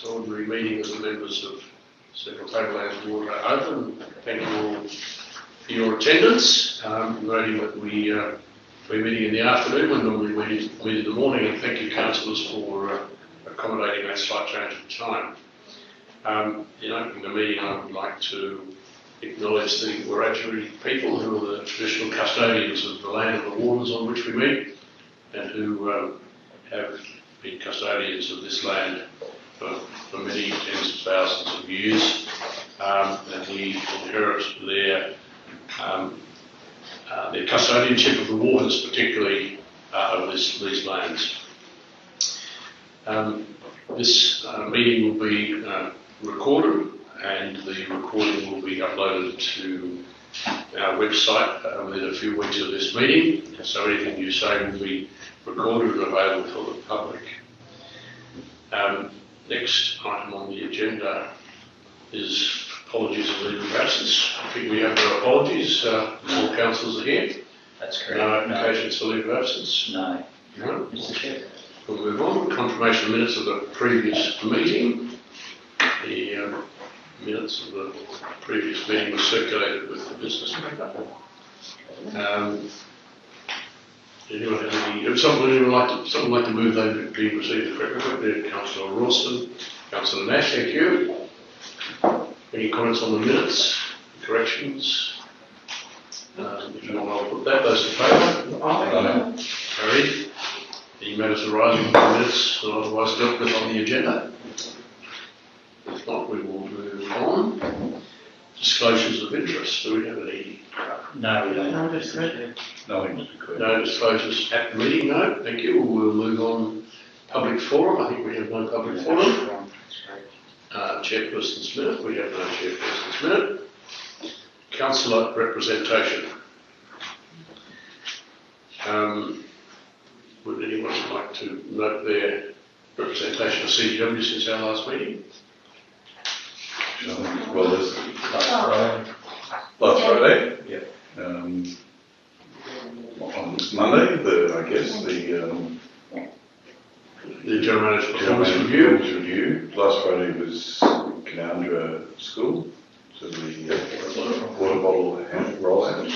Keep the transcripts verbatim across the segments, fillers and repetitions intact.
ordinary meeting of the members of Central Tablelands Board are open. Thank you all for your attendance. Um, noting that we uh, we're meeting in the afternoon when normally we meet, meet in the morning, and thank you, councillors, for uh, accommodating that slight change of time. Um, in opening the meeting, I would like to acknowledge the Wiradjuri people, who are the traditional custodians of the land and the waters on which we meet, and who um, have been custodians of this land for, for many tens of thousands of years, um, and we inherit their um, uh, their custodianship of the waters, particularly uh, of this, these lands. Um, this uh, meeting will be uh, recorded, and the recording will be uploaded to our website uh, within a few weeks of this meeting, so anything you say will be recorded and available for the public. Um, next item on the agenda is apologies and leave of absence. I think we have no apologies. Uh, all councillors are here. That's correct. No applications for leave of absence? No. No. Mister Chair. We'll move on. Confirmation of minutes of the previous meeting. The um, minutes of the previous meeting were circulated with the business paper. Um, anyone have any? If someone would like to, someone like to move those being received the correct record, Councillor Rawson, Councillor Nash, thank you. Any comments on the minutes, corrections? Um, if you want, I'll put that. Those in favour? Aye. Carried. Any matters arising from the minutes or otherwise dealt with on the agenda? If not, we will move on. Disclosures of interest. Do we have any? No, we don't. No, that's good. No, no disclosures at the meeting. No, thank you. We'll move on. Public forum. I think we have no public forum. Uh, chairperson's minute. We have no chairperson's minute. Councillor representation. Um, would anyone like to note their representation of C D W since our last meeting? Well, this Last Friday. last Friday, yeah. Um, on Monday, the I guess the um, The General Manager's General Performance Manager's Review. Performance Review. Last Friday was Canandra School, so the uh, water bottle hand rollout.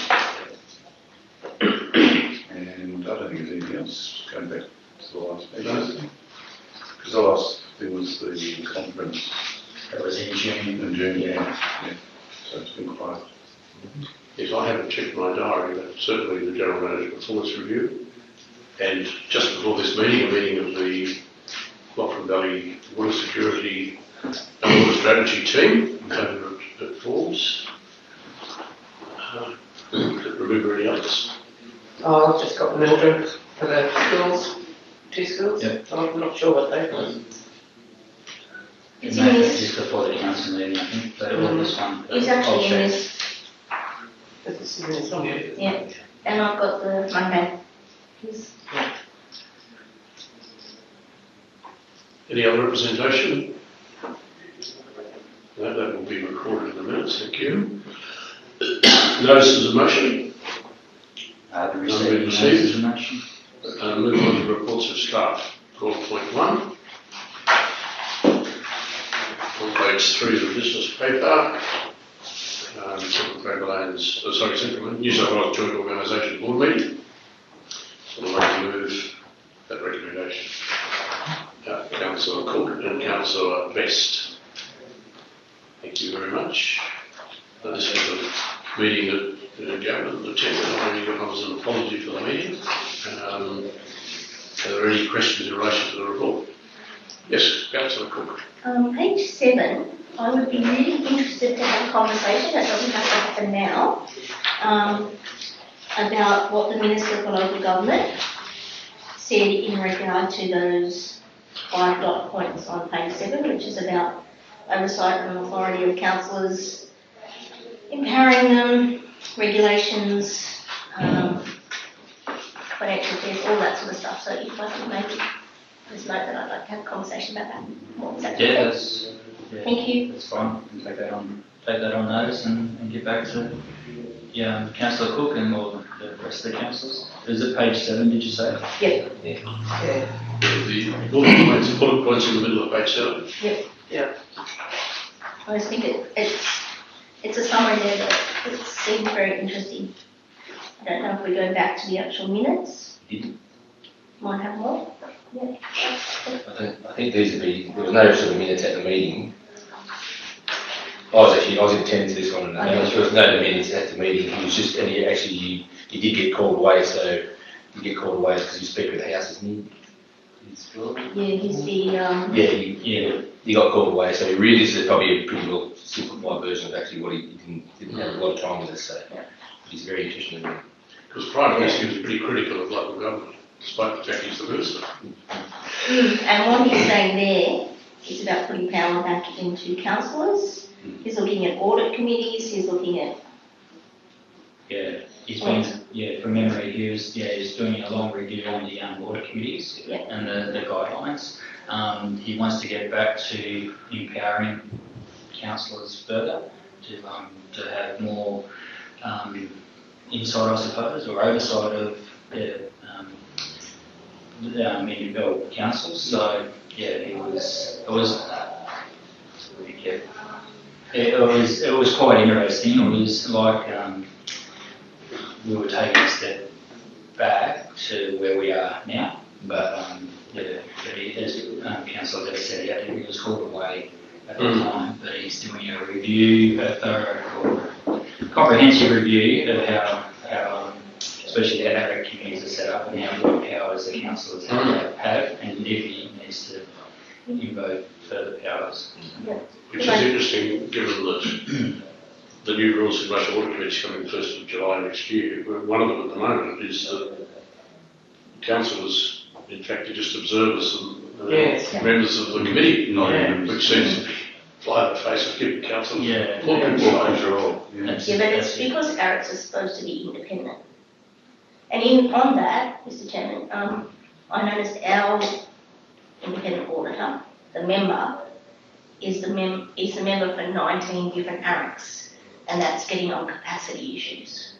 And I don't think there's anything else going back to the last meeting. Because the last thing was the conference. That was in June. In June, Yeah. yeah. So it's been quiet. Yes, I haven't checked my diary, but certainly the General Manager's Performance Review. And just before this meeting, a meeting of the Lachlan Valley Water Security and Water Strategy team over at, at Falls. Uh, remember any others? Oh, I've just got the Mildred for the schools, two schools. Yep. I'm not sure what they are. It's No, in it's this. just before the council meeting, I think. But it was this one. It's I'll actually in check. this. But this is in this one. Yeah. And I've got the Monday. Yes. Any other representation? No, that will be recorded in the minutes, thank you. Notices of motion. Uh, the None received been received. notices of motion. Uh, move on to reports of staff. twelve point one. On page three of the business paper. Um, Central Tablelands, uh, sorry, Central New South Wales Joint Organisation Board meeting. So I'd like to move that recommendation. Uh, Councillor Cook and Councillor Best. Thank you very much. Uh, this was a meeting that the government attended. I only got as an apology for the meeting. Um, are there any questions in relation to the report? Yes, Councillor Cook. Um, page seven, I would be really interested to have a conversation, that doesn't have to happen now, um, about what the Minister for Local Government said in regard to those five dot points on page seven, which is about oversight and authority of councillors, empowering them, regulations, um, financial affairs, all that sort of stuff. So if I could maybe just note that I'd like to have a conversation about that. What was that? Yeah, that's, yeah, Thank you. that's fine. We can take that on, take that on notice and, and get back to yeah, Councillor Cook and all the rest of the councillors. Is it page seven, did you say? Yeah. Yeah. Yeah. The bullet points, bullet points in the middle of page seven. Yep. Yeah. I just think it, it's, it's a summary there that it seemed very interesting. I don't know if we go back to the actual minutes. Did- Might have more. Yeah. I think, I think these would be, there was no sort of minutes at the meeting. I was actually, I was in attendance to this one, and there was there was no minutes at the meeting. He was just, and he actually, you, you did get called away, so you get called away because you speak with the house, isn't he? He's Philip? Yeah, he's the, um, Yeah, he, yeah, he got called away, so really this is probably a pretty well simplified version of actually what he, he didn't, didn't have a lot of time with us, so Yeah. he's very interesting. Because prior to this, he was pretty critical of local government, despite the fact he's the minister. and what he's saying there is about putting power back into councillors. He's looking at audit committees, he's looking at, Yeah, he's been, yeah, from memory, he was, yeah, he's doing a long review on the um, audit committees Yeah. and the, the guidelines. Um, he wants to get back to empowering councillors further, to, um, to have more, um, insight, I suppose, or oversight of the, um, the, um, individual councils. So, yeah, he was, it was, yeah, it was, it was quite interesting. It was like, um, we were taking a step back to where we are now, but um, yeah, but he, as um, Councillor just said, yeah, he was called away at the Mm. time, but he's doing a review, a thorough, or comprehensive review of how, how um, especially how our communities are set up and how what powers the councillors have, have, and if he needs to invoke further powers. Which is interesting, given that the new rules in most audit committees coming first of July next year. One of them at the moment is that councillors, in fact, are just observers and uh, Yes. members of the committee, Not Yeah. even- which seems to be fly in the face of giving councillors Yeah. full Full control. control, yeah. That's- yeah, but it's that's- because ARICS is supposed to be independent. And in, on that, Mister Chairman, um, I noticed our independent auditor, the member, is the mem, is the member for nineteen different ARICS, and that's getting on capacity issues.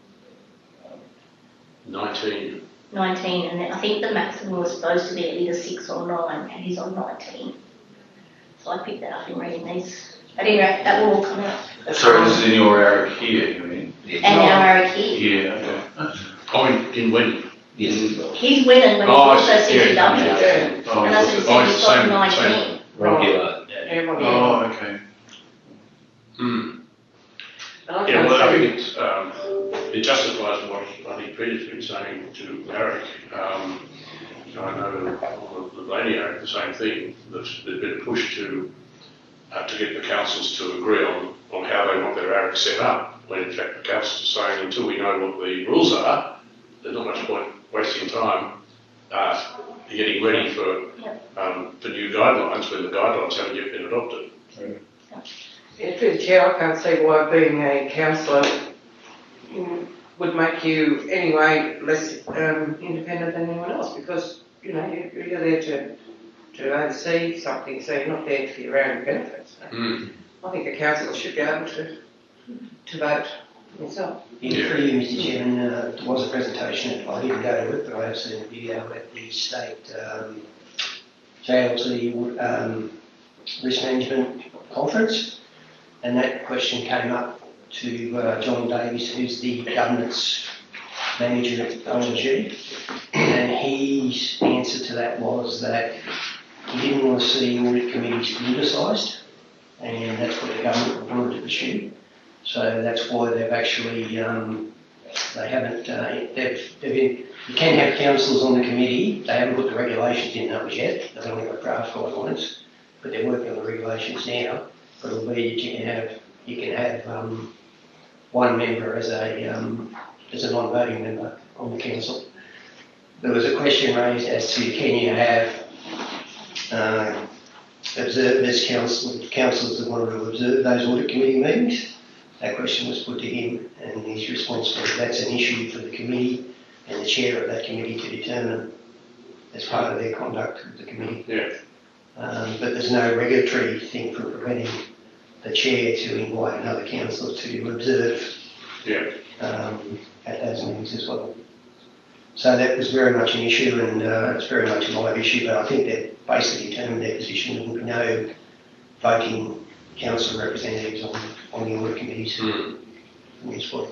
nineteen. nineteen, and I think the maximum was supposed to be either six or nine, and he's on nineteen. So I picked that up in reading these. At any rate, that will all come out. Sorry, this is in your area here, you mean? And our ARIC here. Yeah, okay. Oh, in, in when? Yes. He's winning, but he's Oh, I also see. C C W. Yeah, Yeah. Oh, And as I Oh, said, it's he's got same- nineteen. Regular. Yeah. Everyone. oh, okay. Hmm. Okay, Yeah, well, I so- think it's, um, it justifies what I think Peter's been saying to Eric. Um, I know all the lady Eric, the same thing, that there's been a push to, uh, to get the councils to agree on, on how they want their ARIC set up, when in fact the councils are saying until we know what the rules are, there's not much point wasting time, uh, getting ready for, um, for new guidelines when the guidelines haven't yet been adopted. Yeah, through the chair, I can't see why being a councillor mm, would make you anyway less um, independent than anyone else, because you know you- you're there to to oversee something, so you're not there for your own benefits. Mm. I think a councillor should be able to to vote himself. Yeah. Through you, Mister Chairman, uh, there was a presentation, I didn't go to it, but I have seen a video at the state um, J L T um, risk management conference, and that question came up to uh, John Davies, who's the governance manager at O N G, and his answer to that was that he didn't want to see audit committees politicised, and that's what the government wanted to pursue. So that's why they've actually, um, they haven't, uh, they've, they've, you can have councillors on the committee, they haven't put the regulations in those yet, they've only got draft guidelines, but they're working on the regulations now. But it'll be that you can have, you can have um, one member as a, um, as a non-voting member on the council. There was a question raised as to can you have uh, observers, council, councillors that wanted to observe those audit committee meetings. That question was put to him, and his response was that's an issue for the committee and the chair of that committee to determine as part of their conduct of the committee. Yeah. Um, but there's no regulatory thing for preventing the chair to invite another councillor to observe Yeah. um, at those meetings as well. So that was very much an issue, and uh, it's very much a live issue, but I think that basically determined their position. There will be no voting council representatives on, on the audit committees Mm. from this point.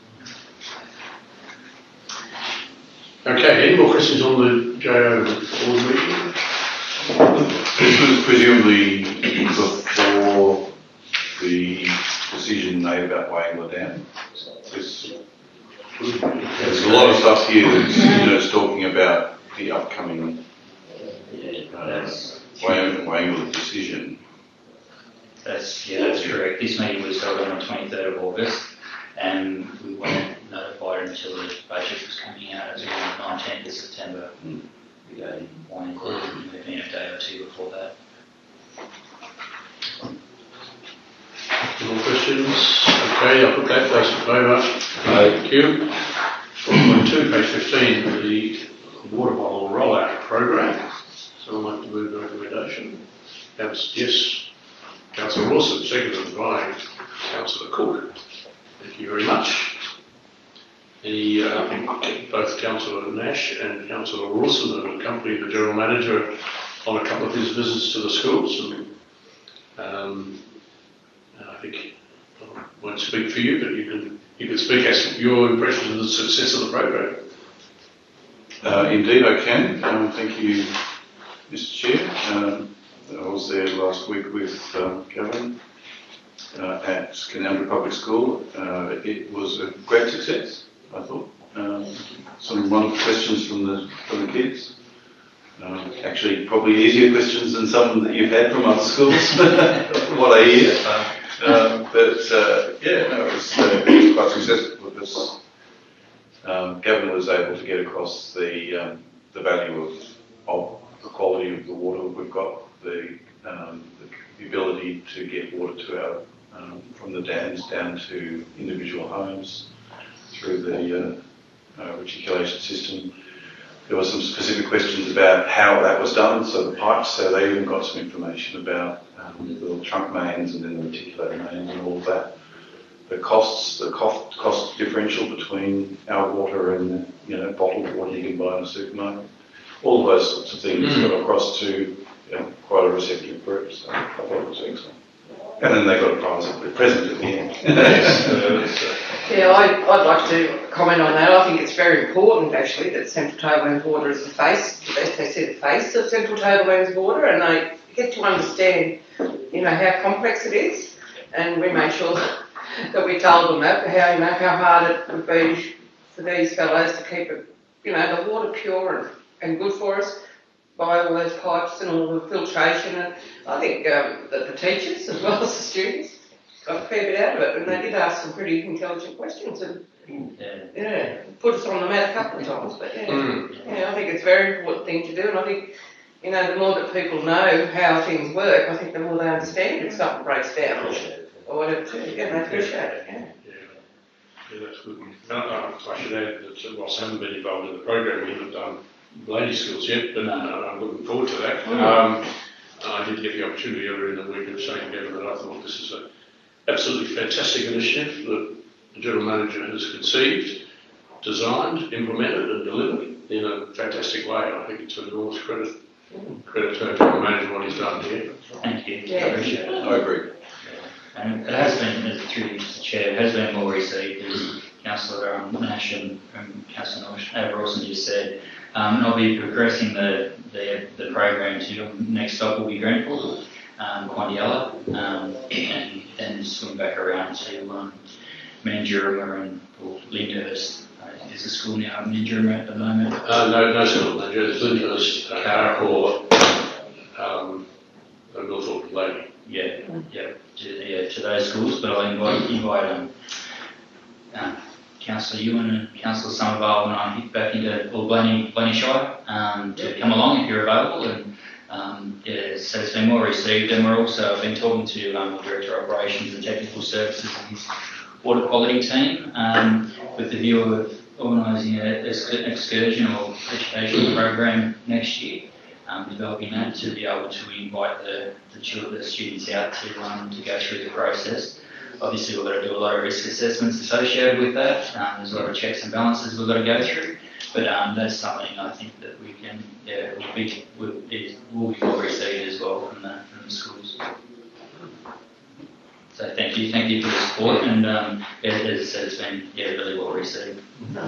Okay, any more questions on the J O board meeting? This was presumably before the decision made about Wangler Dam. There's, there's a lot of stuff here that's, you know, it's talking about the upcoming Yeah, uh, that's, Wang- Wangler decision. that's, yeah, that's correct. This meeting was held on the twenty-third of August, and we weren't notified until the budget was coming out as well on the nineteenth of September. Mm. We got one maybe a day or two before that. Any more questions? Okay, I'll put that place in favour. Thank you. four point two, page fifteen, the water bottle rollout program. Someone like to move the recommendation? That's yes. Councillor Wilson, seconded by Councillor Cook. Thank you very much. Any, uh, I think both Councillor Nash and Councillor Wilson have accompanied the General Manager on a couple of his visits to the schools. And, um, I think I won't speak for you, but you can you can speak as your impression of the success of the program. Uh, indeed, I can. Um, thank you, Mister Chair. Um, I was there last week with um, Kevin uh, at Canberra Public School. Uh, it was a great success, I thought. Um, some wonderful questions from the from the kids. Um, actually, probably easier questions than some that you've had from other schools, from what I hear. Um, but uh, yeah, no, it was, uh, it was quite successful because um, Gavin was able to get across the um, the value of, of the quality of the water we've got, the, um, the, the ability to get water to our um, from the dams down to individual homes through the uh, uh, reticulation system. There were some specific questions about how that was done, so the pipes, so they even got some information about um, the little trunk mains and then the reticulated mains and all of that. The costs, the cost, cost differential between our water and, you know, bottled water you can buy in a supermarket. All of those sorts of things Mm. got across to, you know, quite a receptive group, so I thought it was excellent. And then they got a prize, a present at the end. Yeah, I, I'd like to comment on that. I think it's very important actually that Central Tablelands Water is the face, as they say, the face of Central Tablelands Water, and they get to understand, you know, how complex it is, and we make sure that, that we told them that, how, you know, how hard it would be for these fellows to keep it, you know, the water pure and, and good for us by all those pipes and all the filtration. And I think um, that the teachers as well as the students got a fair bit out of it, and they did ask some pretty intelligent questions and Yeah. yeah, put us on the mat a couple of times. But yeah, Mm. yeah, I think it's a very important thing to do, and I think, you know, the more that people know how things work, I think the more they understand if something breaks down or whatever too. Yeah, they appreciate it. Yeah. Yeah, yeah, that's good. Uh, uh, I should add that whilst I haven't been involved in the program, we haven't done lady skills yet, but uh, I'm looking forward to that. Mm. Um, I did get the opportunity earlier in the week of saying to Gavin that I thought this is an absolutely fantastic initiative that the General Manager has conceived, designed, implemented and delivered in a fantastic way. I think it's an enormous credit, credit to our General Manager what he's done here. Thank you. Yeah. I appreciate it. I agree. And it has been, as through you, Mister Chair, it has been well received, as Councillor um, Nash and um, Councillor Rawson just said. Um, and I'll be progressing the, the, the program to your next stop will be Grenfell, um, Quandiella, um, and then swing back around to um, Mandurama and or Lyndhurst. Uh, there's a school now in Mandurama at the moment. Uh, no, no school manager. It's Lyndhurst, uh, Caracor, um, and Northorpe Lady. Yeah, yeah, to, yeah, to those schools, but I'll invite, invite um, uh, Councillor Ewan and Councillor Somerville when I hit back into or Blaney, Blaney Shire um, to come along if you're available. And um, yeah, so it's been well received, and we're also I've been talking to um, the Director of Operations and Technical Services and his water quality team um, with the view of organising an excursion or education program next year. Um, developing that to be able to invite the, the, children, the students out to um, to go through the process. Obviously, we've got to do a lot of risk assessments associated with that. Um, there's a lot of checks and balances we've got to go through. but um, that's something I think that we can, yeah, will be, will, is, will be well received as well from the, from the schools. So thank you, thank you for the support, and um, it, as I said, it's been yeah, really well received.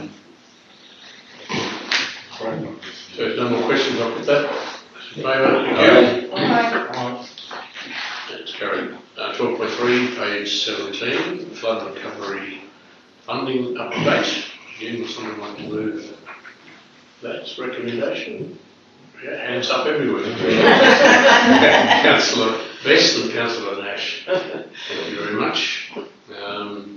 So if no more questions, I'll put that. In favour, thank you. Aye. That's carried. Uh, twelve point three, page seventeen, flood recovery funding update. Again, would someone like to move that recommendation? Yeah, hands up everywhere. Councillor Best and Councillor Nash. Thank you very much. Um,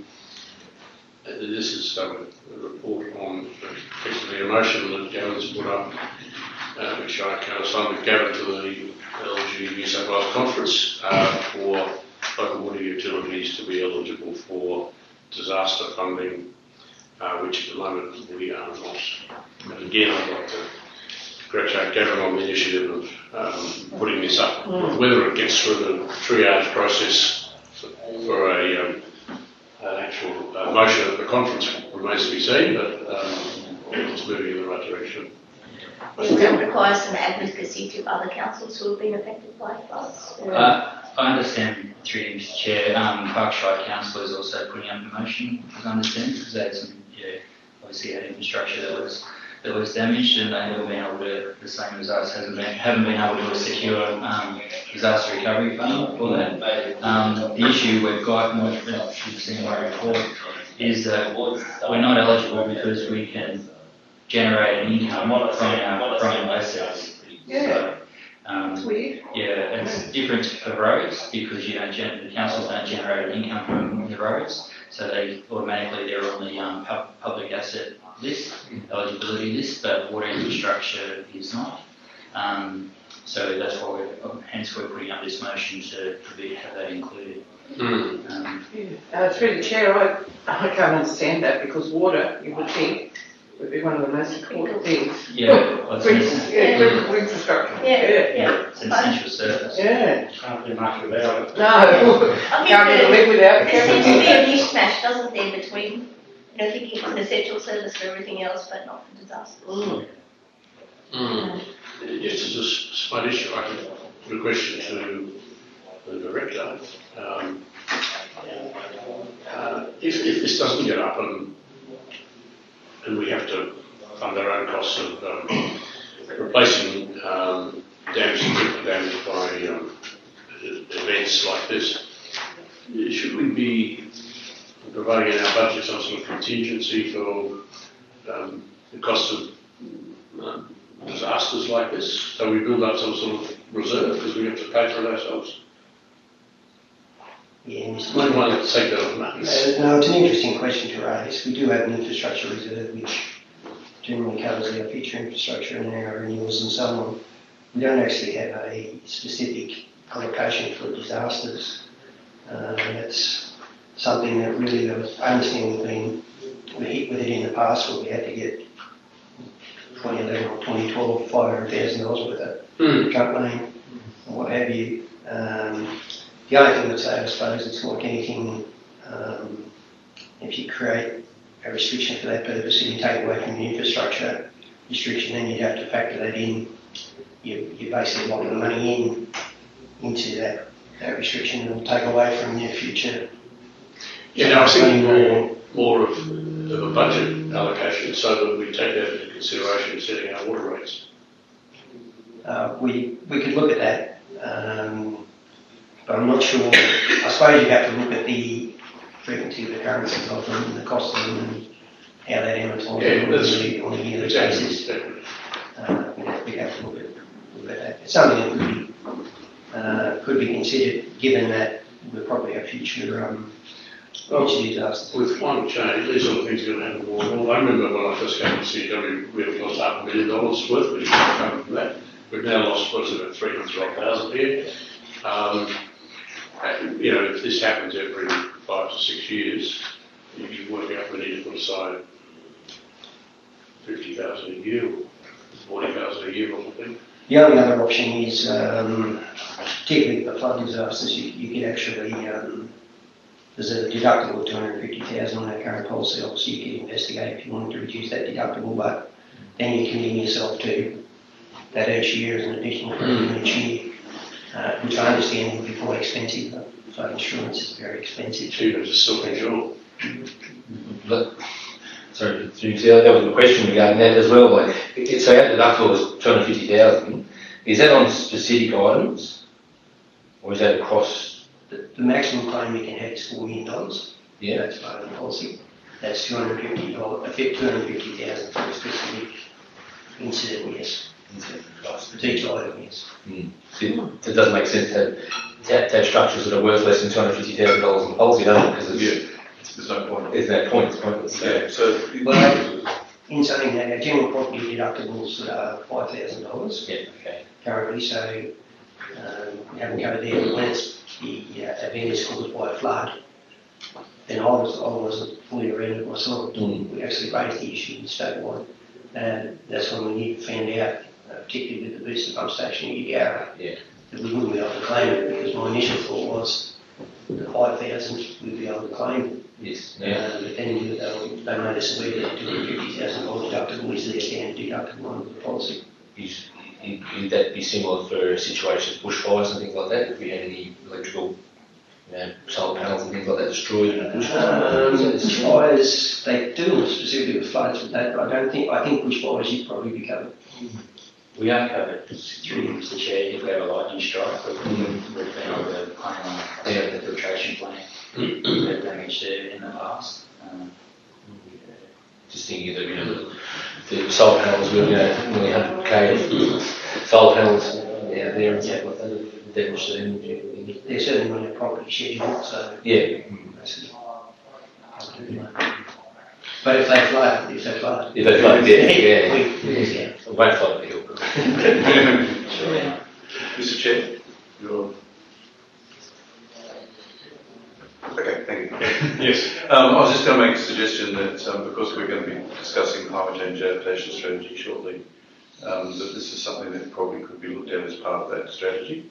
this is um, a report on effectively a motion that Gavin's put up, uh, which I co-signed with Gavin to the L G New South Wales Conference uh, for local water utilities to be eligible for disaster funding, uh, which at the moment we are not. And again, I'd like to congratulate Gavin on the initiative of um, putting this up. Mm. Whether it gets through the triage process for, for a um, an actual uh, motion at the conference remains to be seen, but um, it's moving in the right direction. It still requires some advocacy to other councils who have been affected by floods. Uh, I understand, through you, Mister Chair, um, Parkshire Council is also putting up a motion, as I understand, because they had some, yeah, obviously had infrastructure that was that was damaged, and they haven't been able to, the same as us, hasn't been, haven't been able to secure um, disaster recovery funding for that. Um, the issue we've got, and what you've seen in my report, is that we're not eligible because we can generate an income from our, from our assets. Yeah. So, um, It's weird. yeah, it's different for roads because you don't gen- the councils don't generate an income from the roads, so they automatically they're on the um, pub- public asset list, eligibility list, but water infrastructure is not. Um, so that's why we're, hence we're putting up this motion to, to be, have that included. Mm. Um, Yeah. Uh, through the chair, I, I can't understand that because water, you would think, would be one of the most important things. yeah, well, it's, For an, instance, yeah, critical infrastructure. Yeah, Yeah. yeah. it's an essential service. Yeah. Can't do much without it. No. I think Can't even that live without there seems to be it. a mishmash, doesn't there, between, you know, thinking it's an essential service for everything else, but not for disasters. Mm. Mm. Just as a slight issue, I could put a question to the director. Um, uh, if, if this doesn't get up and and we have to fund our own costs of um, replacing um, damage damage by um, events like this, should we be providing in our budget some sort of contingency for um, the cost of um, disasters like this, so we build up some sort of reserve because we have to pay for it ourselves? Yeah, Mister Might want to take that on notice. Uh, no, it's an interesting question to raise. We do have an infrastructure reserve which generally covers our future infrastructure and our renewals and so on. We don't actually have a specific allocation for disasters. Uh, and that's something that really, I understand we've been we hit with it in the past where we had to get twenty eleven or twenty twelve five hundred thousand dollars worth of Mm. truck lane or what have you. Um, The only thing I'd say, I suppose, it's like anything, um, if you create a restriction for that purpose and you take away from the infrastructure restriction, then you'd have to factor that in. You, you're basically locking the money in into that, that restriction and it'll take away from your future. Yeah, no, I was thinking more, more of, of a budget allocation so that we take that into consideration in setting our water rates. Uh, we, we could look at that. Um, But I'm not sure, I suppose you have to look at the frequency of the occurrences of them and the cost of them and how that amortises Yeah, that's on a yearly exactly. basis. exactly. Uh, we'd have, we'd have to look at, look at that. It's something that could be, uh, could be considered given that we'll probably have future, um, Well, future disasters. with climate change, these sort of things are going to happen more and more. I remember when I first came to C W, we had lost half a million dollars worth, which is coming from that. We've now lost, what is it, about three hundred thousand here. Um, you know, if this happens every five to six years, you can work out we need to put aside fifty thousand a year or forty thousand a year or something. The only other option is, um, particularly for flood disasters, you, you could actually, um, there's a deductible of two hundred fifty thousand dollars on our current policy, obviously you could investigate if you wanted to reduce that deductible, but then you're committing yourself to that each year as an additional premium each year, uh, which I understand would be quite expensive. But flood insurance is very expensive. Cheaper to self-insure. But, sorry, that that was a question regarding that as well. Like, it, so our deductible is two hundred fifty thousand. Is that on specific items, or is that across? The, the maximum claim you can have is four million dollars. Yeah. That's part of the policy. That's two hundred fifty dollars, affect two hundred fifty thousand for a specific incident, yes. For each item, yes. Mm. It, it doesn't make sense to have, to have, to have structures that are worth less than two hundred fifty thousand dollars in the policy, does it? Because Yeah, there's no point. there's no point, it's pointless. Yeah, so, Well, in saying that, our general property deductibles are five thousand dollars Yeah, okay. currently, so um, we haven't covered there. But when it's, the uh, event is caused by a flood, then I, was, I wasn't fully aware of it myself. Mm. We actually raised the issue statewide. And that's when we found out, uh, particularly with the booster pump station at Yarra, Yeah. that we wouldn't be able to claim it, because my initial thought was the five thousand we'd be able to claim it. Yes. Uh, Yeah. but then they, they made us aware that two hundred fifty thousand dollars deductible is their standard deductible under the policy. Is, is, would that be similar for situations, bushfires and things like that? If we had any electrical, you know, solar panels and things like that destroyed in a bushfire? Um, bushfires, they do specifically with floods with that, but I don't think, I think bushfires you'd probably be covered. We are covered through Mister Chair if we have a lightning strike. We've, we've been able to claim on the, the filtration plant that damaged it in the past. Um, Just thinking that, you know, the, the solar panels were, you know, nearly one hundred K of solar panels out there and stuff like that have damaged the energy. They're certainly on their property schedule, so. Yeah. That's- But if they flood, if they flood. If they flood, yeah, yeah. We, we, yeah. It won't flood the hill. Sure. Mister Chair, your. Okay, thank you. Yes. Um, I was just going to make a suggestion that um, because we're going to be discussing climate change adaptation strategy shortly, um, that this is something that probably could be looked at as part of that strategy.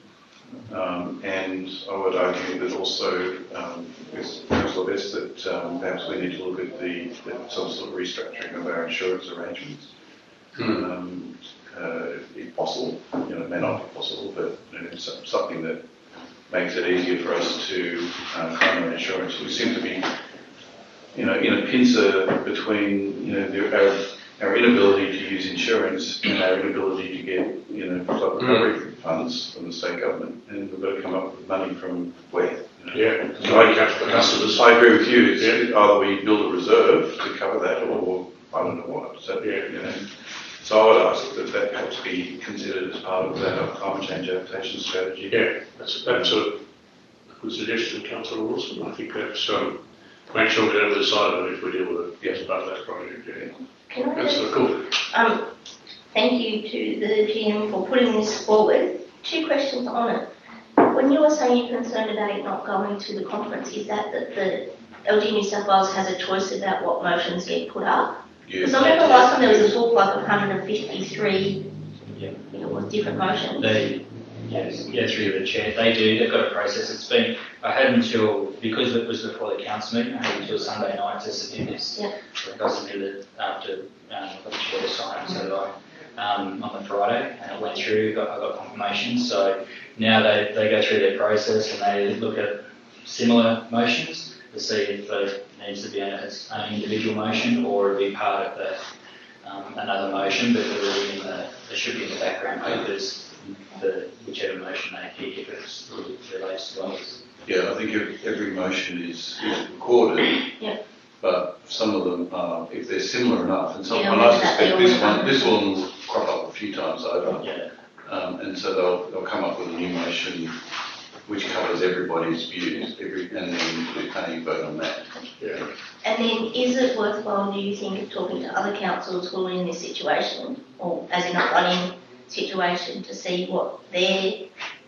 Um, and I would argue that also, um, with Councillor Best, that um, perhaps we need to look at the, the some sort of restructuring of our insurance arrangements. Hmm. Um, uh, if possible, you know, it may not be possible, but you know, it's something that makes it easier for us to uh, claim our insurance. We seem to be, you know, in a pincer between, you know, the, our, our inability to use insurance and our inability to get, you know, flood recovery funds from the state government, and we've got to come up with money from where? You know? Yeah, so I catch the customers. I agree with you. It's Yeah. either we build a reserve to cover that, or I don't know what. So, Yeah. you know, so I would ask that that perhaps be considered as part of our climate change adaptation strategy. Yeah, that's, that's a good suggestion, Councillor Wilson. I think that's, um, make sure we don't lose sight of it if we deal with it as part of that project, yeah. Can I Councillor just, Cool. um, thank you to the G M for putting this forward. Two questions on it. When you were saying you're concerned about it not going to the conference, is that that the L G New South Wales has a choice about what motions get put up? Yeah. Because I remember last time there was a book like one hundred fifty-three, Yeah. I think it was different motions. They, yes, yeah, through the chair, they do, they've got a process. It's been, I had until, because it was before the council meeting, I had until Sunday night to submit this. Yeah. So I got submitted after, um, I got the chair to sign, so did I, um, on the Friday, and it went through, got, I got confirmation. So now they, they go through their process and they look at similar motions to see if it needs to be an, an individual motion or it be part of the, um, another motion, but it'll be in the, it should be in the background papers for whichever motion they pick if it's, it relates to others. Yeah, I think every, every motion is, is recorded. Yeah. But some of them are, if they're similar enough, and some, Yeah, and I that suspect they this all- one, this one will crop up a few times over. Yeah. Um, and so they'll, they'll come up with a new motion which covers everybody's views, every, and then we can't vote on that. Yeah. And then is it worthwhile, do you think, of talking to other councils who are in this situation, or as in a running situation, to see what their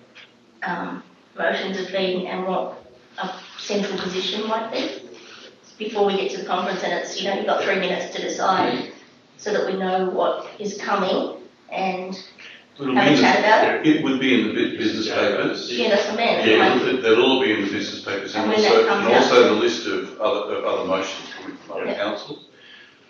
um, motions have been and what a central position might be before we get to the conference, and it's, you know, you've got three minutes to decide so that we know what is coming and It'll have be a in chat about it? the, it would be in the bu- business papers. Yeah, that's what I mean. Yeah, Like, it- they'll all be in the business papers, and And when that also, comes and out- also the list of other, of other motions coming from other Yeah. councils.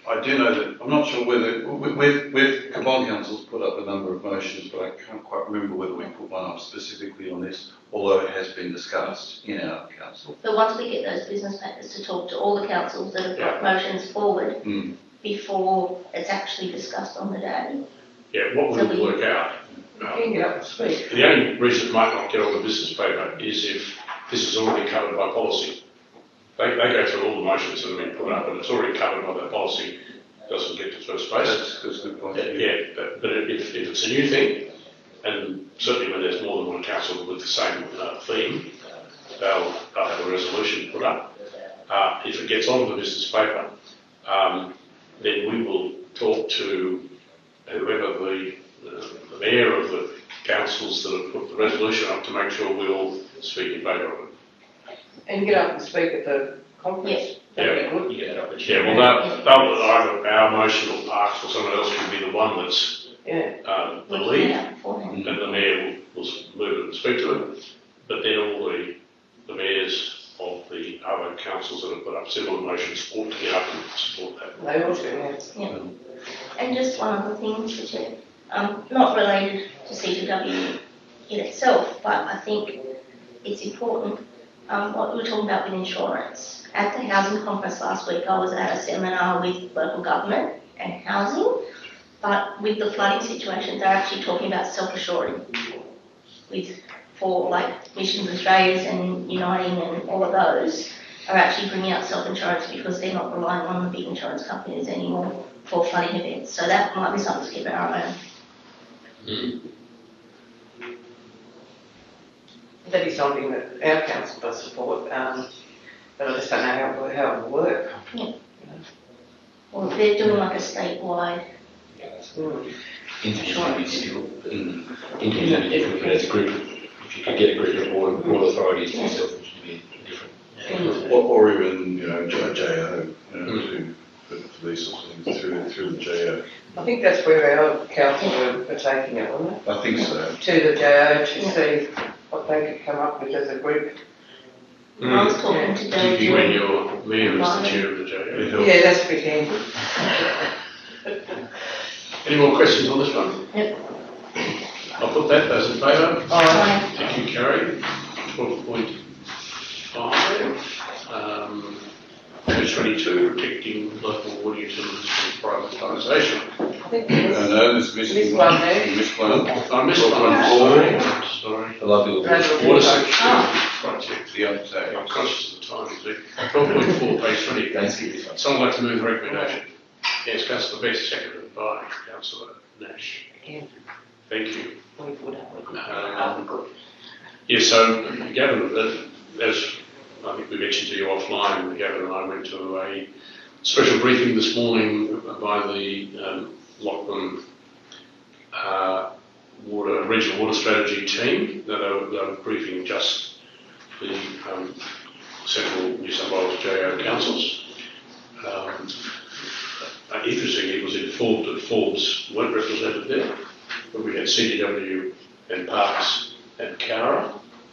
I do know that, I'm not sure whether, we- we've, we've, Combined Council's put up a number of motions, but I can't quite remember whether we put one up specifically on this, although it has been discussed in our council. But once we get those business matters to talk to all the councils that have got motions forward Mm. before it's actually discussed on the day. Yeah, what So would we- work out? You Um, can get up and speak. the only reason it might not get on the business paper is if this is already covered by policy. They, they go through all the motions that have been put up, and it's already covered by that policy. It doesn't get to first base. That's, that's a good point. Yeah, but, but if, if it's a new thing, and certainly when there's more than one council with the same uh, theme, they'll, they'll have a resolution put up. Uh, if it gets on the business paper, um, then we will talk to whoever the, uh, the mayor of the councils that have put the resolution up to make sure we all speak in favour of it. And get up and speak at the conference. That'd be good. You get that Yeah, opportunity. well, that, they'll, either our motion or Parks or someone else can be the one that's Yeah. uh, the We'll lead. do that beforehand. And the mayor will, will move and speak to it, but then all the, the mayors of the other councils that have put up similar motions ought to get up and support that. They all do, yeah. And just one other thing, Mister Chair, um, not related to C T W in itself, but I think it's important, um, what we were talking about with insurance. At the housing conference last week, I was at a seminar with local government and housing, but with the flooding situation, they're actually talking about self-assuring with, for like Missions Australia and Uniting and all of those are actually bringing out self-insurance because they're not relying on the big insurance companies anymore for flooding events. So that might be something to keep an eye on. Mm. That is something that our council does support, um, but I just don't know how it will, how it will work. Or they're doing like a statewide. Mm. Individually would be difficult, but individually would be difficult, but as a group, if you could get a group of board, board authorities to yourself, it should be different. Or, or even, you know, J O, you know, to, for, for these sorts of things through, through the J O. I think that's where our council are, are taking it, wasn't it? I think so. To the J O to see what they could come up with as a group. I was talking to Dave. Particularly when your mayor is the chair of the J It O. helps. Yeah, that's a bit handy. Any more questions on this one? Yep. I'll put that, those in favour. Aye. Thank you, Carrie. twelve point five. Um, page twenty-two, protecting local water utilities from privatisation. I think No, it was, no, there's missing Missed one. one there. Missed one. I missed one, Sorry. sorry, sorry. I love people. That's- Water security project. The uptake. I'm conscious of the time, you see. twelve point four, page twenty. Don't skip this one. Someone like to move the recommendation? Yes, Councillor Best, seconded by Councillor Nash. again, Thank you. we would, we could, Um, we could. Yes, so Gavin, uh, as I think we mentioned to you offline, Gavin and I went to a special briefing this morning by the um, Lachlan uh, water, Regional Water Strategy team. That are, they were briefing just the um, Central New South Wales J O councils. Um, uh, interestingly, it was informed that Forbes weren't represented there, but we had C D W and Parks and Cara.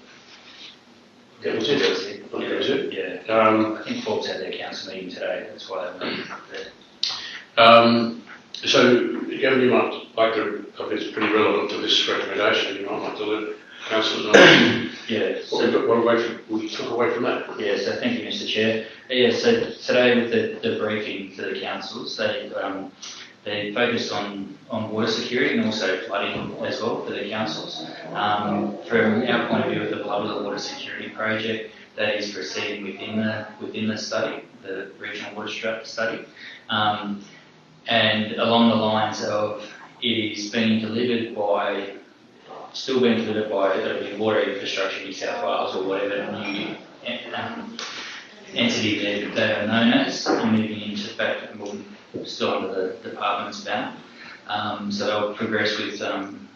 That was it. That was it. Yeah. Um, I think Forbes had their council meeting today, that's why they weren't there. um, so, Gavin, you might like to, I think it's pretty relevant to this recommendation, you might like to let councillors know Yeah, what we so, took away from, we took away from that. yeah, so thank you, Mister Chair. Yeah, so today with the, the briefing to the councils, they, um, they focused on, on water security and also flooding as well for the councils. Um, from our point of view of the public water security project, that is proceeding within the, within the study, the regional water strat study. Um, and along the lines of it is being delivered by, still being delivered by the Water Infrastructure New South Wales or whatever new um, entity they, they are known as, and moving into fact, well, still under the department's banner. Um, so they'll progress with um,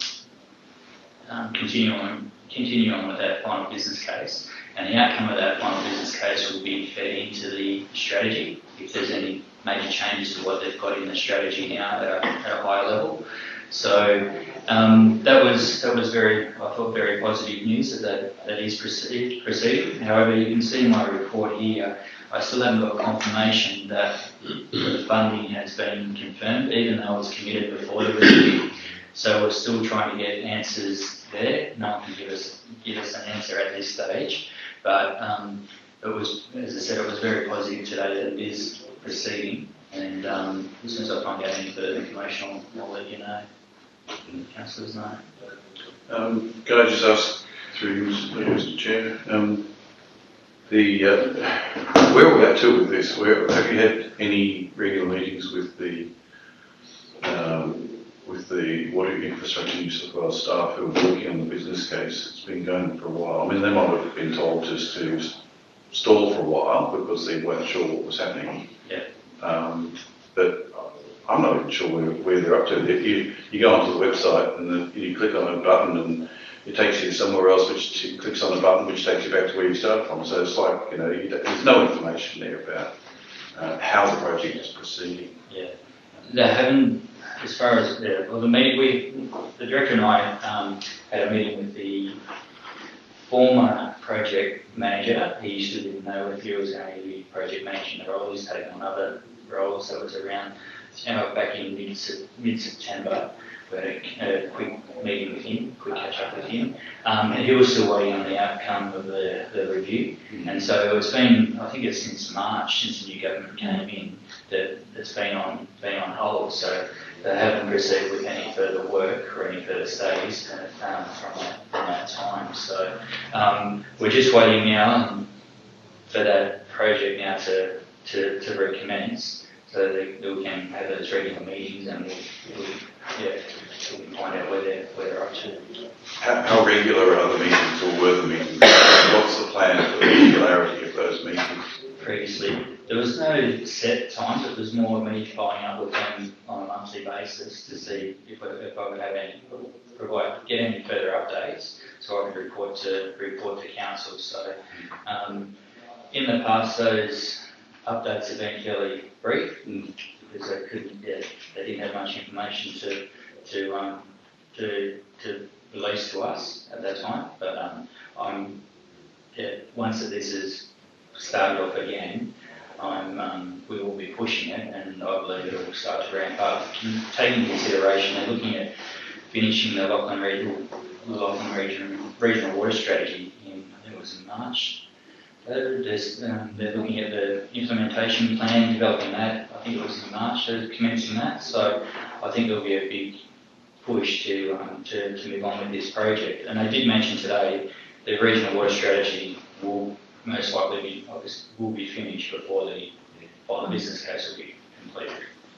um, continue on, continue on with that final business case, and the outcome of that final business case will be fed into the strategy if there's any major changes to what they've got in the strategy now at a, at a higher level. So um, that was that was very, I thought, very positive news that that, that is proceed, proceeding. However, you can see in my report here, I still haven't got confirmation that the funding has been confirmed, even though it was committed before the review. So we're still trying to get answers there. No one can give us give us an answer at this stage. But um, it was, as I said, it was very positive today that it is proceeding. And um, as soon as I find out any further information, I'll, I'll let you know. Councillors know. Um, can I just ask through you, Mister Chair, um, the uh, where are we up to with this? Where have you had any regular meetings with the um, with the Water Infrastructure New South Wales staff who are working on the business case? It's been going for a while. I mean, they might have been told just to stall for a while because they weren't sure what was happening. Yeah. Um, but I'm not even sure where, where they're up to. If you, you go onto the website and the, you click on a button and it takes you somewhere else, which t- clicks on a button which takes you back to where you started from. So it's like, you know, you there's no information there about uh, how the project is proceeding. Yeah. They haven't, as far as, yeah, well, the meeting, we, the director and I um, had a meeting with the former project manager. He used to didn't know if he was going to be project managing the role. He's taken on other roles, so it was around, you know, back in mid, mid-September. We had a, a quick meeting with him, quick catch up with him, um, and he was still waiting on the outcome of the, the review. Mm-hmm. And so it's been, I think it's since March, since the new government came in, that it's been on been on hold. So they haven't proceeded with any further work or any further studies um, from, that, from that time. So um, we're just waiting now um, for that project now to, to, to recommence, so that we can have those regular meetings and we'll, we'll yeah, we can find out where they're, where they're up to. How, how regular are the meetings, or were the meetings? What's the plan for the regularity of those meetings? Previously, there was no set time, but there's more me following up with them on a monthly basis to see if, if I would have any, provide, get any further updates, so I can report to report to council. So, um, in the past, those updates have been fairly brief, because they couldn't, yeah, they didn't have much information to to um, to to release to us at that time. But um, I'm yeah, once that this is started off again, I'm um, we will be pushing it, and I believe it will start to ramp up. Taking into consideration, they're looking at finishing the Lachlan Regional Lachlan Regional Regional Water Strategy in, I think it was in March. They're, um, they're looking at the implementation plan, developing that. I think it was in March, they're commencing that. So I think there'll be a big push to, um, to to move on with this project. And they did mention today the regional water strategy will most likely be will be finished before the before the business case will be completed.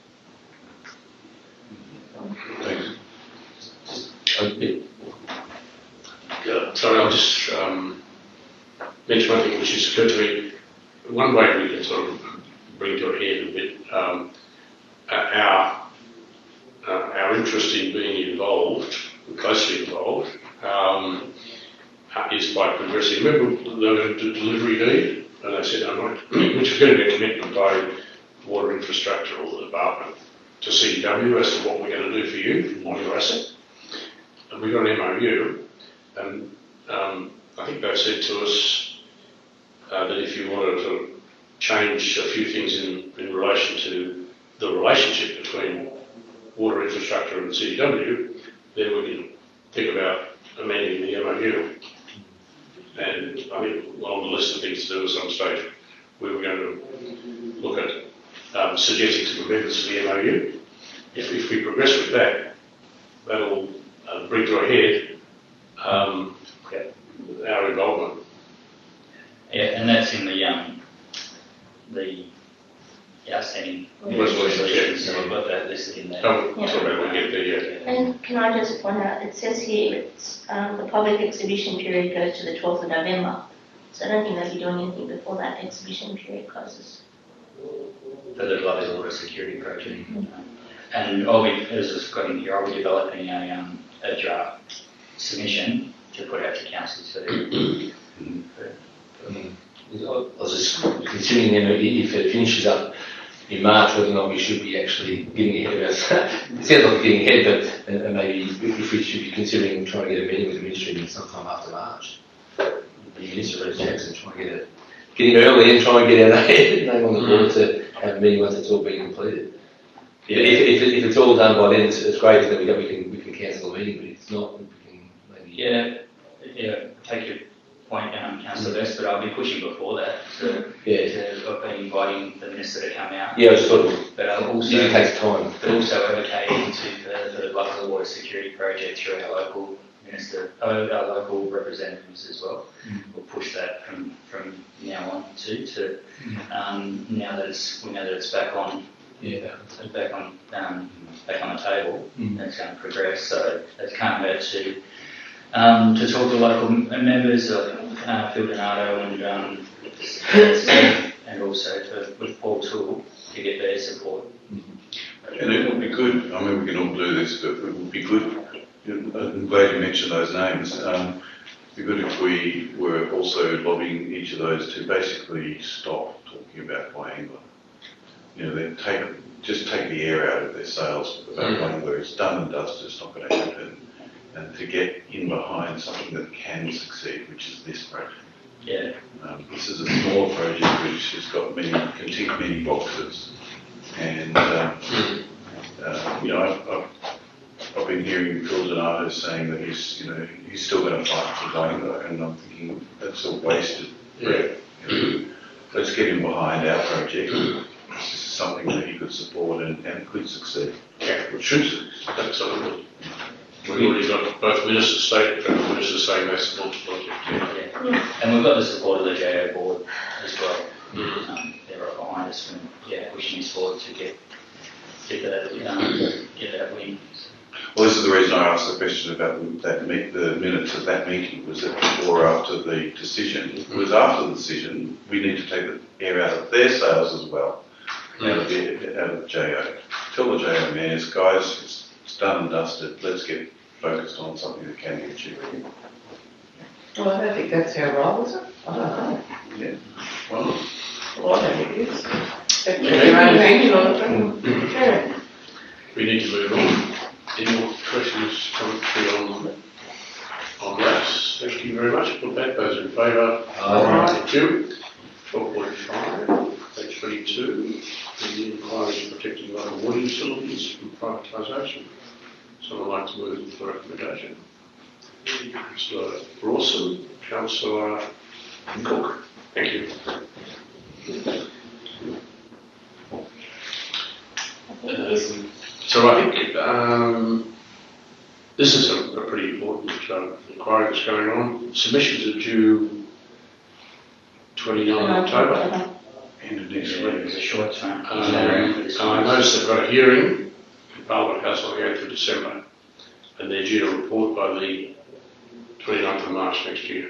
Thanks. Okay. Yeah, sorry, I'll just um, mention one thing which has occurred to me. One way we can sort of bring to a head a bit um, our uh, our interest in being involved, closely involved, um, is by progressing. Remember the, the delivery deed, and they said, oh, right, which is going to be a commitment by Water Infrastructure or the department to C D W as to what we're going to do for you on your asset. And we got an M O U, and um, I think they said to us uh, that if you wanted to change a few things in, in relation to the relationship between Water Infrastructure and C D W, then we can think about amending the M O U. And I think on the list of things to do at some stage, we were going to look at um, suggesting some amendments to the M O U. If, if we progress with that, that'll uh, bring to a head um, our involvement. Yeah, and that's in the um, the outstanding Resolution, yeah. so I've got that listed in there. Oh, Yeah. sorry, we'll get there, yeah. And can I just point out, it says here it's um, the public exhibition period goes to the twelfth of November. So I don't think they'll be doing anything before that exhibition period closes. For the Lovers Water Security Project. Mm-hmm. And I'll be, as it's got in here, I'll be developing a, um, a draft submission to put out to council to um, I was just considering then if it finishes up in March, whether or not we should be actually getting ahead of us. It sounds like getting ahead, but uh, maybe if we should be considering trying to get a meeting with the ministry sometime after March. The Minister, Rose Jackson, trying to get a get in early and try and get our name on the board to have a meeting once it's all been completed. If, if, if it's all done by then, it's, it's great, then we, can, we can we can cancel the meeting, but if it's not, we can maybe... Yeah, yeah, take your point, um, Councillor Best, but I'll be pushing before that to, yeah. to I've been inviting the minister to come out. Yeah, I just thought it, but I'll also, it takes time. But also advocating to the, the local water security project through our local minister, uh, our local representatives as well. Mm. We'll push that from, from now on too, to mm. um, now that it's, we know that it's back on. Yeah, back on um, back on the table, mm. and it's going to progress. So it can't hurt to um, to talk to local m- members of uh, Phil Donato and um, and also to, with Paul Toole to get their support. Mm-hmm. And it would be good. I mean, we can all do this, but it would be good. I'm glad you mentioned those names. Um, it'd be good if we were also lobbying each of those to basically stop talking about Wyangla. You know, they take just take the air out of their sails about one where it's done and dusted, it's not going to happen, and to get in behind something that can succeed, which is this project. Yeah. Um, this is a small project which has got many, can tick many boxes, and um, uh, you know, I've, I've, I've been hearing Phil Donato saying that he's, you know, he's still going to fight for Wyangla, and I'm thinking that's a wasted breath. You know, let's get him behind our project. This is something that he could support and, and could succeed. Yeah, it should succeed. Absolutely. We've already got both ministers, state and federal ministers saying they support the project. Yeah. Yeah. And we've got the support of the J O board as well. Mm. Um, they're right behind us and yeah, pushing us forward to get get that um, get that win. Well, this is the reason I asked the question about that meet, the minutes of that meeting. Was it before or after the decision? If it was after the decision, we need to take the air out of their sails as well. Out of, the, out of the J O. Tell the J O mayors, guys, it's, it's done and dusted. Let's get focused on something that can be achieved. Well, I don't think that's our role, is it? I don't know. Yeah. Well, well I don't think it is. But your own opinion on it. Yeah. We need to move on. Any more questions coming through on, on that? Thank you very much. Put that. Those in favour? Aye. Thank you. twelve point five. Page twenty-two, the inquiries protecting local water utilities from privatisation. Someone like to move for recommendation? Councillor Rawson, Councillor Cook. Thank you. Um, so I think um, this is a, a pretty important uh, inquiry that's going on. Submissions are due twenty-ninth of October. End of next Yeah, week. it's a short time. Um, and I noticed they've got a hearing in Parliament House on the eighth of December, and they're due to report by the twenty-ninth of March next year.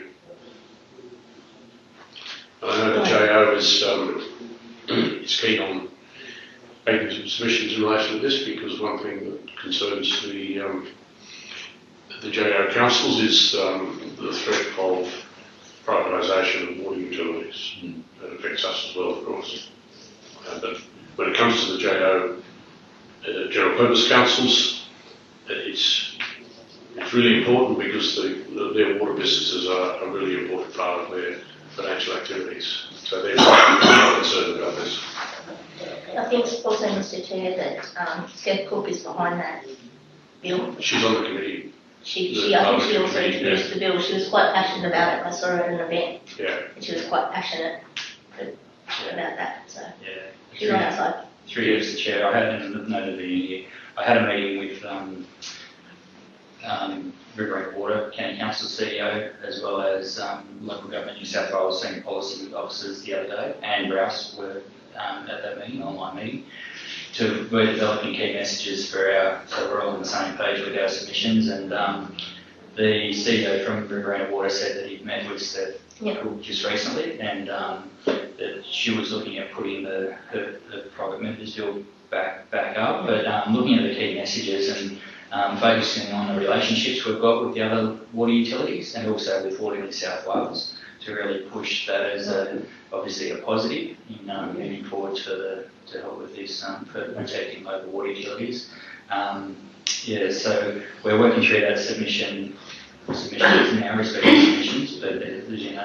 And I know the J O is, um, is keen on making some submissions in relation to this, because one thing that concerns the um, the J O councils is um, the threat of privatisation of water utilities. Mm. That affects us as well, of course. Uh, but when it comes to the J O uh, general purpose councils, it's it's really important, because the, the, their water businesses are a really important part of their financial activities. So they're quite concerned about this. I think also, Mister Chair, that um, Steph Cook is behind that bill. She's on the committee. She, she I think she also Committee, introduced yeah. the bill. She was quite passionate about it. I saw her at an event. Yeah. And she was quite passionate about that. So Yeah. she's on our side. Through you, Mister Chair, I had noted the year. I had a meeting with um, um, Riverina Water County Council C E O, as well as um, local government New South Wales senior policy officers the other day, and Rouse were um, at that meeting, online meeting, to we're developing key messages for our, so we're all on the same page with our submissions. And um, the C E O from Riverina Water said that he'd met with Steph Yep. just recently, and um, that she was looking at putting the, the, the private members bill back back up, but um, looking at the key messages and um, focusing on the relationships we've got with the other water utilities, and also with Water New South Wales, to really push that as a, obviously a positive in um, moving forward to the, to help with this um, for protecting local water utilities. Um, yeah, so we're working through that submission. Submissions now, respective submissions, but as you know,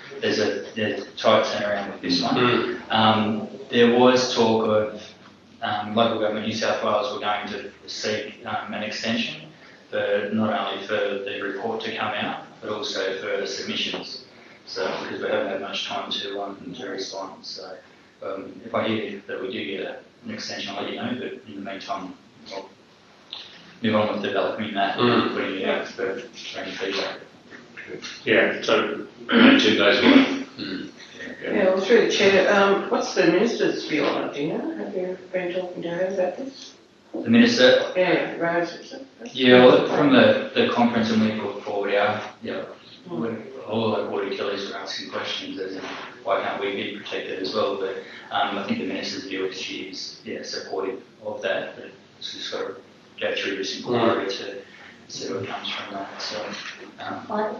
there's a, there's a tight turnaround with this one. Mm. Um, there was talk of um, local government New South Wales were going to seek um, an extension, for not only for the report to come out, but also for submissions. So, because we haven't had much time to um, to respond. So, um, if I hear that we do get a, an extension, I'll let you know. But in the meantime, I'll move on with developing that Mm. and putting it out for, for any feedback. Yeah, so two days away. Mm. Yeah, well, through the chair, um, what's the minister's view on it, do you know? Have you been talking to her about this? The minister, Yeah, Rose, is it? yeah, well, from the, the conference when we put forward our, yeah, when all the water utilities were asking questions as in why can't we be protected as well, but um, I think the minister's view is she's yeah, supportive of that, but it's just got to go through this inquiry mm. to see what comes from that. So, um, Right.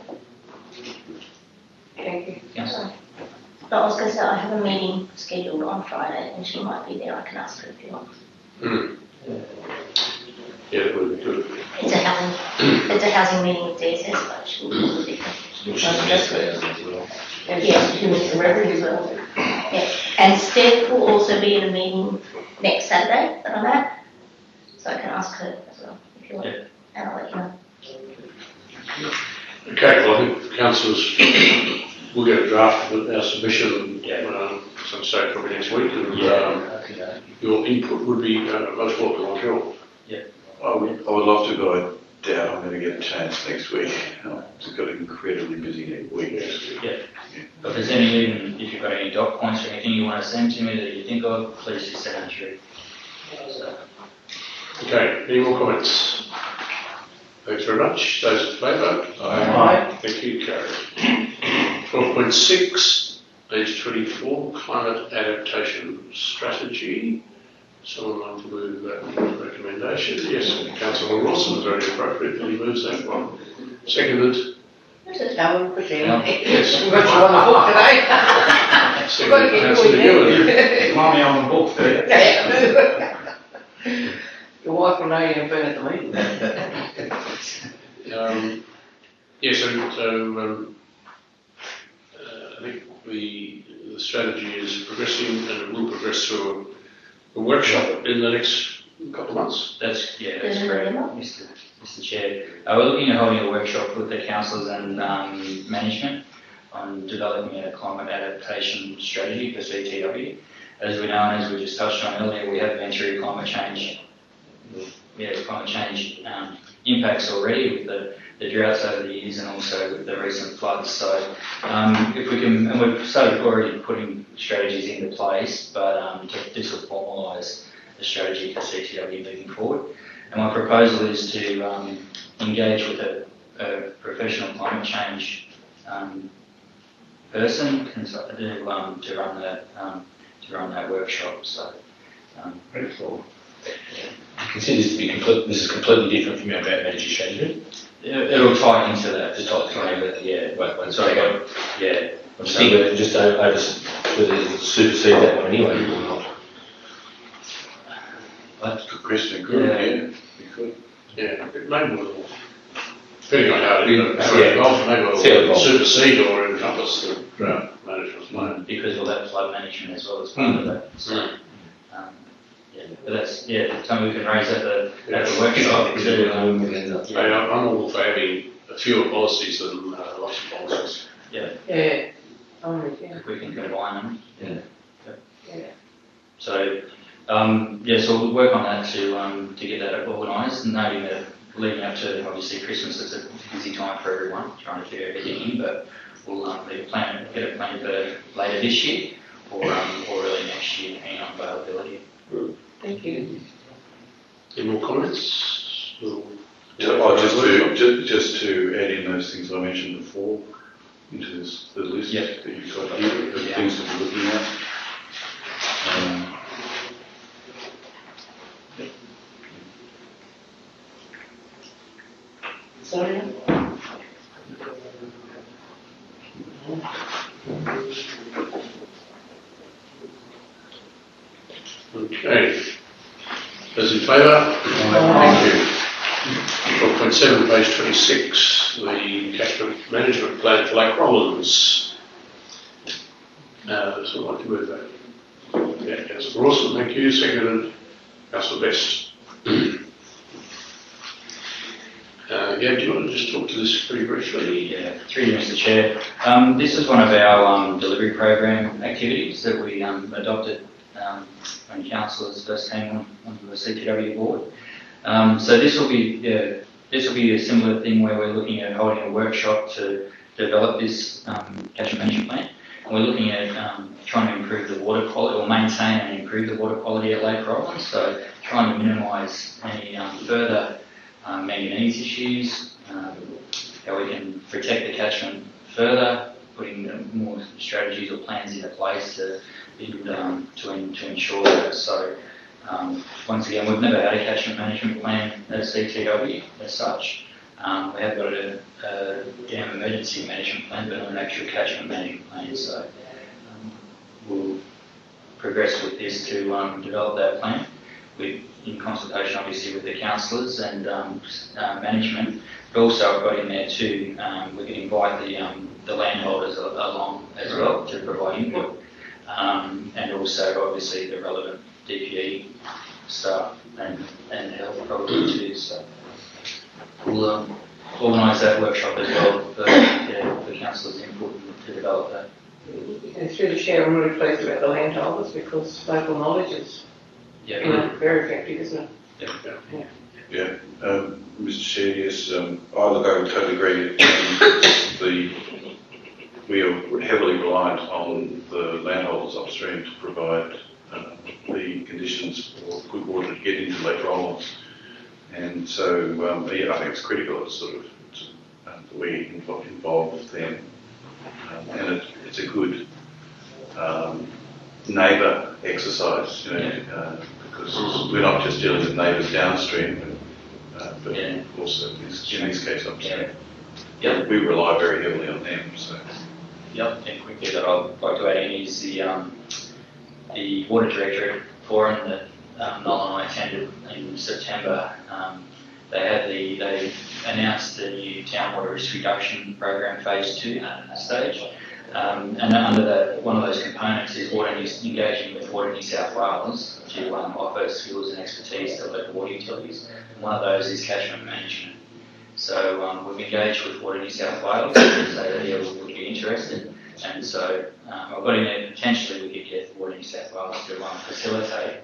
Thank you. yeah. But I was going to say, I have a meeting scheduled on Friday and she might be there. I can ask her if you want. Mm. Yeah, that would be good. It's a housing, it's a housing meeting with D S S, but she'll be different. Which is yesterday as well. And Yeah. she was the record as well. Yeah, and Steph will also be in a meeting next Saturday that I'm at, so I can ask her as well if you want, Yeah. and I'll let you know. Okay, well, I think councillors will get a draft of our submission Yeah. um, some stage probably next week, and Yeah. um, Okay. your input would be uh, most welcome, I'm sure. I would, I would love to, but I doubt I'm going to get a chance next week. I've got an incredibly busy week. Yeah. But if there's any, even if you've got any dot points or anything you want to send to me that you think of, please just send it through. So, Okay, any more comments? Thanks very much. Those in favour? Aye. Thank you, carried. twelve point six, page twenty-four, climate adaptation strategy. Someone like to move that recommendation? Yes, Councillor Lawson, very appropriate that he moves that one. Seconded. Alan, put your hand. Yes. We've got you on the book today. We've got to get Councillor you in Gillen. there. Want me on the book, do you? Your wife will know you haven't been at the meeting. Um, yeah, so, so um, uh, I think the, the strategy is progressing and it will progress through a a workshop in the next couple of months. that's, yeah, that's Is it correct, November? Mister Mister Chair. Uh, we're looking at holding a workshop with the councillors and um, management on developing a climate adaptation strategy for C T W. As we know, and as we just touched on earlier, we have been through climate change, yeah, climate change um, impacts already with the, the droughts over the years and also with the recent floods. So um, if we can, and we've started already putting strategies into place, but um, to, this will formalise the strategy for C T W moving forward. And my proposal is to um, engage with a, a professional climate change um, person to, um, to run that um, to run that workshop. So, um, Very cool. Consider this to be complete, this is completely different from our drought management strategy. it, it'll tie into that. Just like, kind yeah. Wait, wait, So, sorry, yeah. I'm just thinking whether just over, over, whether it supersede that one anyway or not. Good question, good, Yeah. yeah. We could. Yeah, it may well, depending on how it Yeah. how it evolves, may well Fair evolve. supersede or encompass the drought management plan. Because we'll have flood management as well as part of that. So, um, yeah, but that's yeah, something we can raise at the at the workshop. To, um, I, I'm all for having fewer policies than uh, lots of policies. yeah, Yeah. I'm with you. if we can combine them. Yeah. Yeah. So, um, yeah, so we'll work on that to um, to get that organised, noting that leading up to obviously Christmas is a busy time for everyone, trying to fit everything in, but we'll um, either plan, get it planned for later this year or um, or early next year, depending on availability. Thank you. Any more comments? We'll- Ju- oh, just to, ju- just to add in those things I mentioned before into this, the list Yep. that you've got here, the Yeah. things to be looking at. Um, Sorry. Okay. Those in favour? Thank you. twelve point seven, page twenty-six, the catchment management plan for Lake Rollins. Uh, so I'd like to move that. Yeah, Councillor Rawson, thank you. Seconded, Councillor Best. Uh, yeah, do you want to just talk to this very briefly? Yeah, through you, Mister Chair. Um, this is one of our um, delivery program activities that we um, adopted um, when councillors first came on, on the C T W board. Um, so this will be uh, this will be a similar thing where we're looking at holding a workshop to develop this um, catchment management plan. And we're looking at um, trying to improve the water quality or maintain and improve the water quality at Lake Rollins. So trying to minimise any um, further Um, manganese issues, um, how we can protect the catchment further, putting uh, more strategies or plans into place to um, to, in, to ensure that. So um, once again, we've never had a catchment management plan at C T W as such. Um, we have got a, a dam emergency management plan, but not an actual catchment management plan. So um, we'll progress with this to um, develop that plan. With, in consultation obviously with the councillors and um, uh, management, but also I've got in there too, um, we can invite the, um, the landholders along as well to provide input, um, and also obviously the relevant D P E staff and, and health probably too. So we'll um, organise that workshop as well for, yeah, for councillors' input to develop that. And through the chair, I'm really pleased about the landholders because local knowledge is Yeah, you know, very effective, isn't it? yeah, Yeah. Yeah, um, Mister Chair, yes, um, I look, I totally agree. Um, the, we are heavily reliant on the landholders upstream to provide uh, the conditions for good water to get into Lake Rollins. And so, um, yeah, I think it's critical it's sort of um, that we involve, involve them. Um, and it, it's a good um, neighbour exercise, you know, Yeah. uh, because we're not just dealing with neighbours downstream, but, uh, but Yeah. also in this, in this case upstream. Yeah. We rely very heavily on them. So. Yep, and quickly that I'd like to add in is the um, the Water Directorate Forum that um, Noel and I attended in September. Um, they had the they announced the new town water risk reduction program phase two stage. Um, and under that, one of those components is water news, engaging with Water New South Wales to um, offer skills and expertise to local water utilities. And one of those is catchment management. So um, we've engaged with Water New South Wales to say that yeah, we would be interested. And so um, I've got in there potentially we could get Water New South Wales to um, facilitate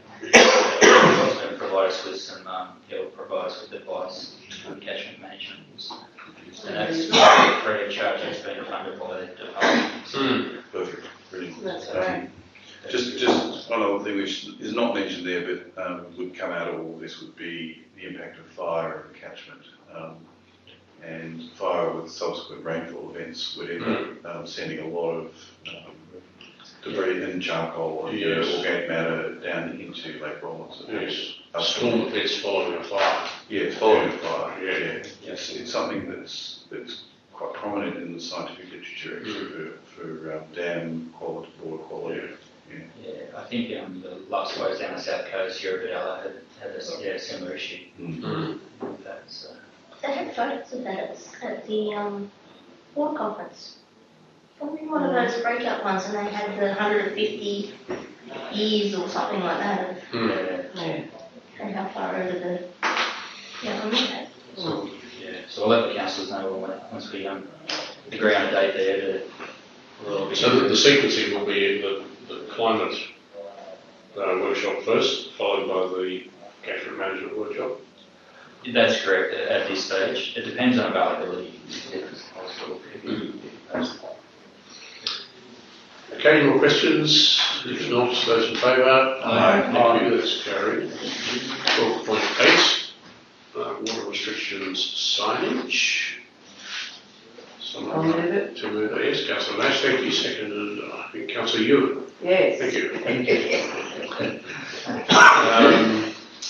and provide us with some, um, it'll provide us with advice on catchment management. And that's free of charge, that's been funded by the department. Mm. Perfect, brilliant. That's Um, great. Just, just one other thing which is not mentioned there, but um, would come out of all this would be the impact of fire and catchment. Um, and fire with subsequent rainfall events would end up um, sending a lot of um, debris and charcoal and Yes. uh, organic matter down into Lake Rollins. Yes. Up Storm to- events following a fire. Yeah, following a fire. Yeah. yeah. It's, it's something that's that's quite prominent in the scientific literature actually Mm. for, for um, dam quality, water quality. Yeah. Yeah, I think um, the last guys down the south coast, Eurobadella, had, had a yeah, similar issue Mm. with that. So. They had photos of that at, at the um, water conference. Probably one of those breakout ones, and they had the one hundred fifty years or something like that of Mm. Yeah. and how far over the yeah, I remember that. So, yeah, so I'll let the councillors know when we, once we um, agree on a date there to we'll be So the, the sequencing will be the, the climate uh, workshop first, followed by the catchment management workshop. That's correct at, at this stage. It depends on availability. Okay, any more questions? If not, those in favour? Aye. Thank you, that's carried. twelve point eight, uh, water restrictions signage. I'll Someone move like it. to move that? Yes, Councillor Nash, thank you. Seconded, uh, I think Councillor Ewan. Yes. Thank you. Thank you. um,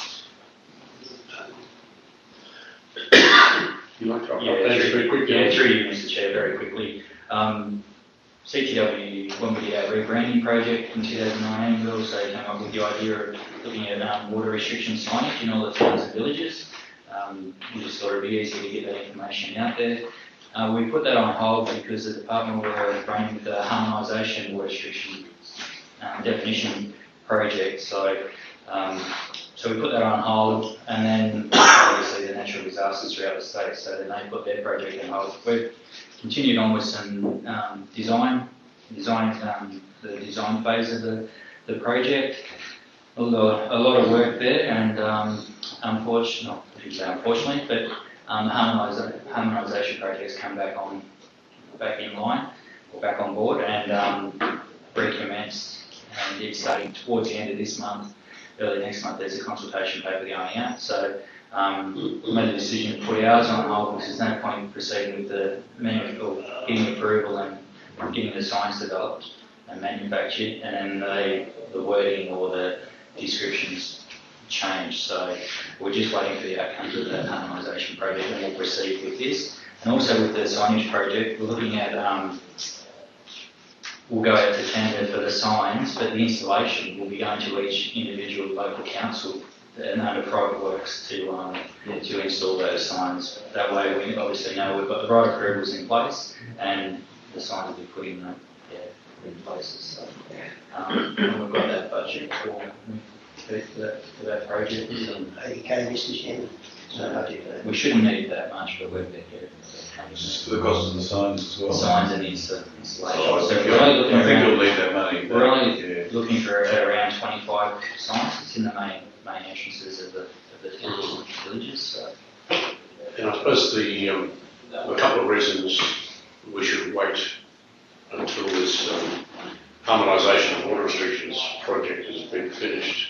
you like to Yeah, update us through, very quickly? yeah, through you, Mister Chair, very quickly. Um, C T W, when we did our rebranding project in two thousand nineteen, we also came up with the idea of looking at um, water restriction signage in all the towns and villages. Um, we just thought it'd be easy to get that information out there. Uh, we put that on hold because the department were running the harmonisation water restriction um, definition project. So, um, so we put that on hold, and then obviously the natural disasters throughout the state. So then they put their project on hold. We've continued on with some um, design, design um, the design phase of the the project. A lot, a lot of work there, and um, unfortunately, not I shouldn't say unfortunately, but um, the harmonisa- harmonisation project's come back on, back in line, or back on board, and um, recommenced. And it's starting towards the end of this month, early next month. There's a consultation paper going out, so um, we made the decision to put ours on hold because there's no point in proceeding with the manu- or getting approval and getting the signs developed and manufactured, and then the, the wording or the descriptions change. So we're just waiting for the outcomes of that harmonisation project, and we'll proceed with this. And also with the signage project, we're looking at, um, we'll go out to tender for the signs, but the installation will be going to each individual local council and under private works to um, to install those signs. That way we obviously know we've got the right approvals in place and the signs will be put in, the, yeah, in places. So, um, and we've got that budget for, for, that, for that project. So, Okay, Mister Chairman. No budget for that. we shouldn't need that much, but we've been here. Just for the cost of the signs as well. Signs and insta- installation. Oh, I So think we're only you'll- looking I think around- you'll need that money. We're only Yeah. looking for around twenty-five signs. It's in the main main entrances of the of the ten villages. So. And I suppose the um, a couple of reasons we should wait until this um, harmonisation of water restrictions project has been finished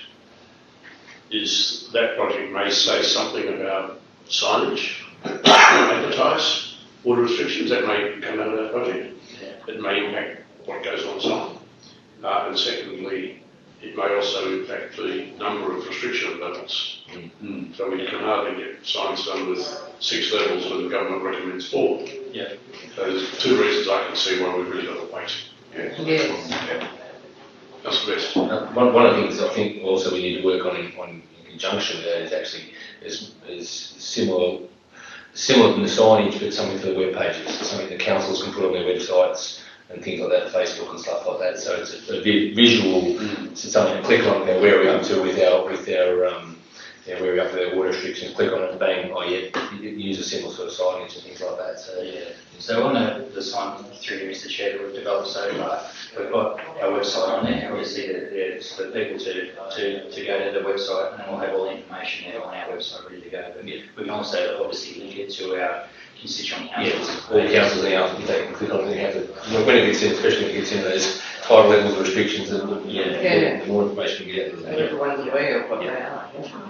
is that project may say something about signage, advertise water restrictions, that may come out of that project. It may impact what goes on site. Uh, and secondly, it may also impact the number of restriction levels. Mm. So we can hardly get signs done with six levels when the government recommends four. Yeah. So there's two reasons I can see why we've really got to wait. Yeah. Yes. Yeah. That's the best. Uh, one, one of the things I think also we need to work on in, on, in conjunction with that is actually is, is similar similar to the signage, but something for the web pages, something that councils can put on their websites and things like that, Facebook and stuff like that. So it's a, a vi- visual, Mm. so something to click on there, where are we up to with our with our um, yeah, where are we up to their water restrictions? Click on it and bang, oh yeah, you, you use a similar sort of signage and things like that. So Yeah. So on the, the sign through to Mister Chair that we've developed so far, we've got our website on there. Obviously, it's for people to, to, to go to the website, and then we'll have all the information there on our website ready to go. But we can also obviously link it to our constituent councils. yeah, all the councils now, if they can click on it, they have to, when it gets in, especially when it gets in those higher levels of restrictions, the, the, Yeah. the more information we get. And everyone's aware of what they are.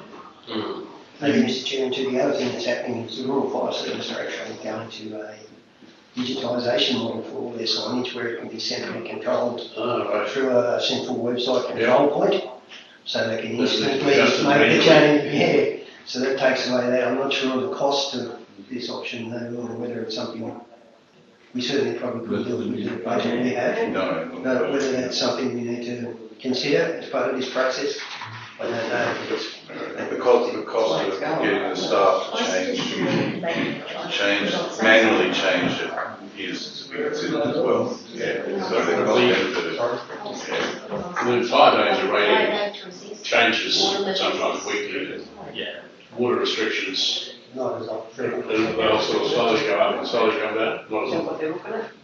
Mm. Maybe, Mister Chairman, too, the other thing that's happening is the Rural Fire Service are actually going to a digitisation model for all their signage where it can be centrally controlled Ah, right. through a central website control point, so they can That's the- instantly that's the make the manual. change. Yeah, so that takes away that. I'm not sure of the cost of this option though, or whether it's something we certainly probably could do with the budget we have. No. But whether that's something we need to consider as part of this process, I don't know. The cost, the cost of getting the staff to change, to change, manually change it is to be considered as well. Yeah. So the cost benefit of, yeah. The fire danger rating changes sometimes weekly. Yeah. Water restrictions, Not as often. and they'll sort of slowly go up and slowly come down. Not Is as that often. what they're looking at?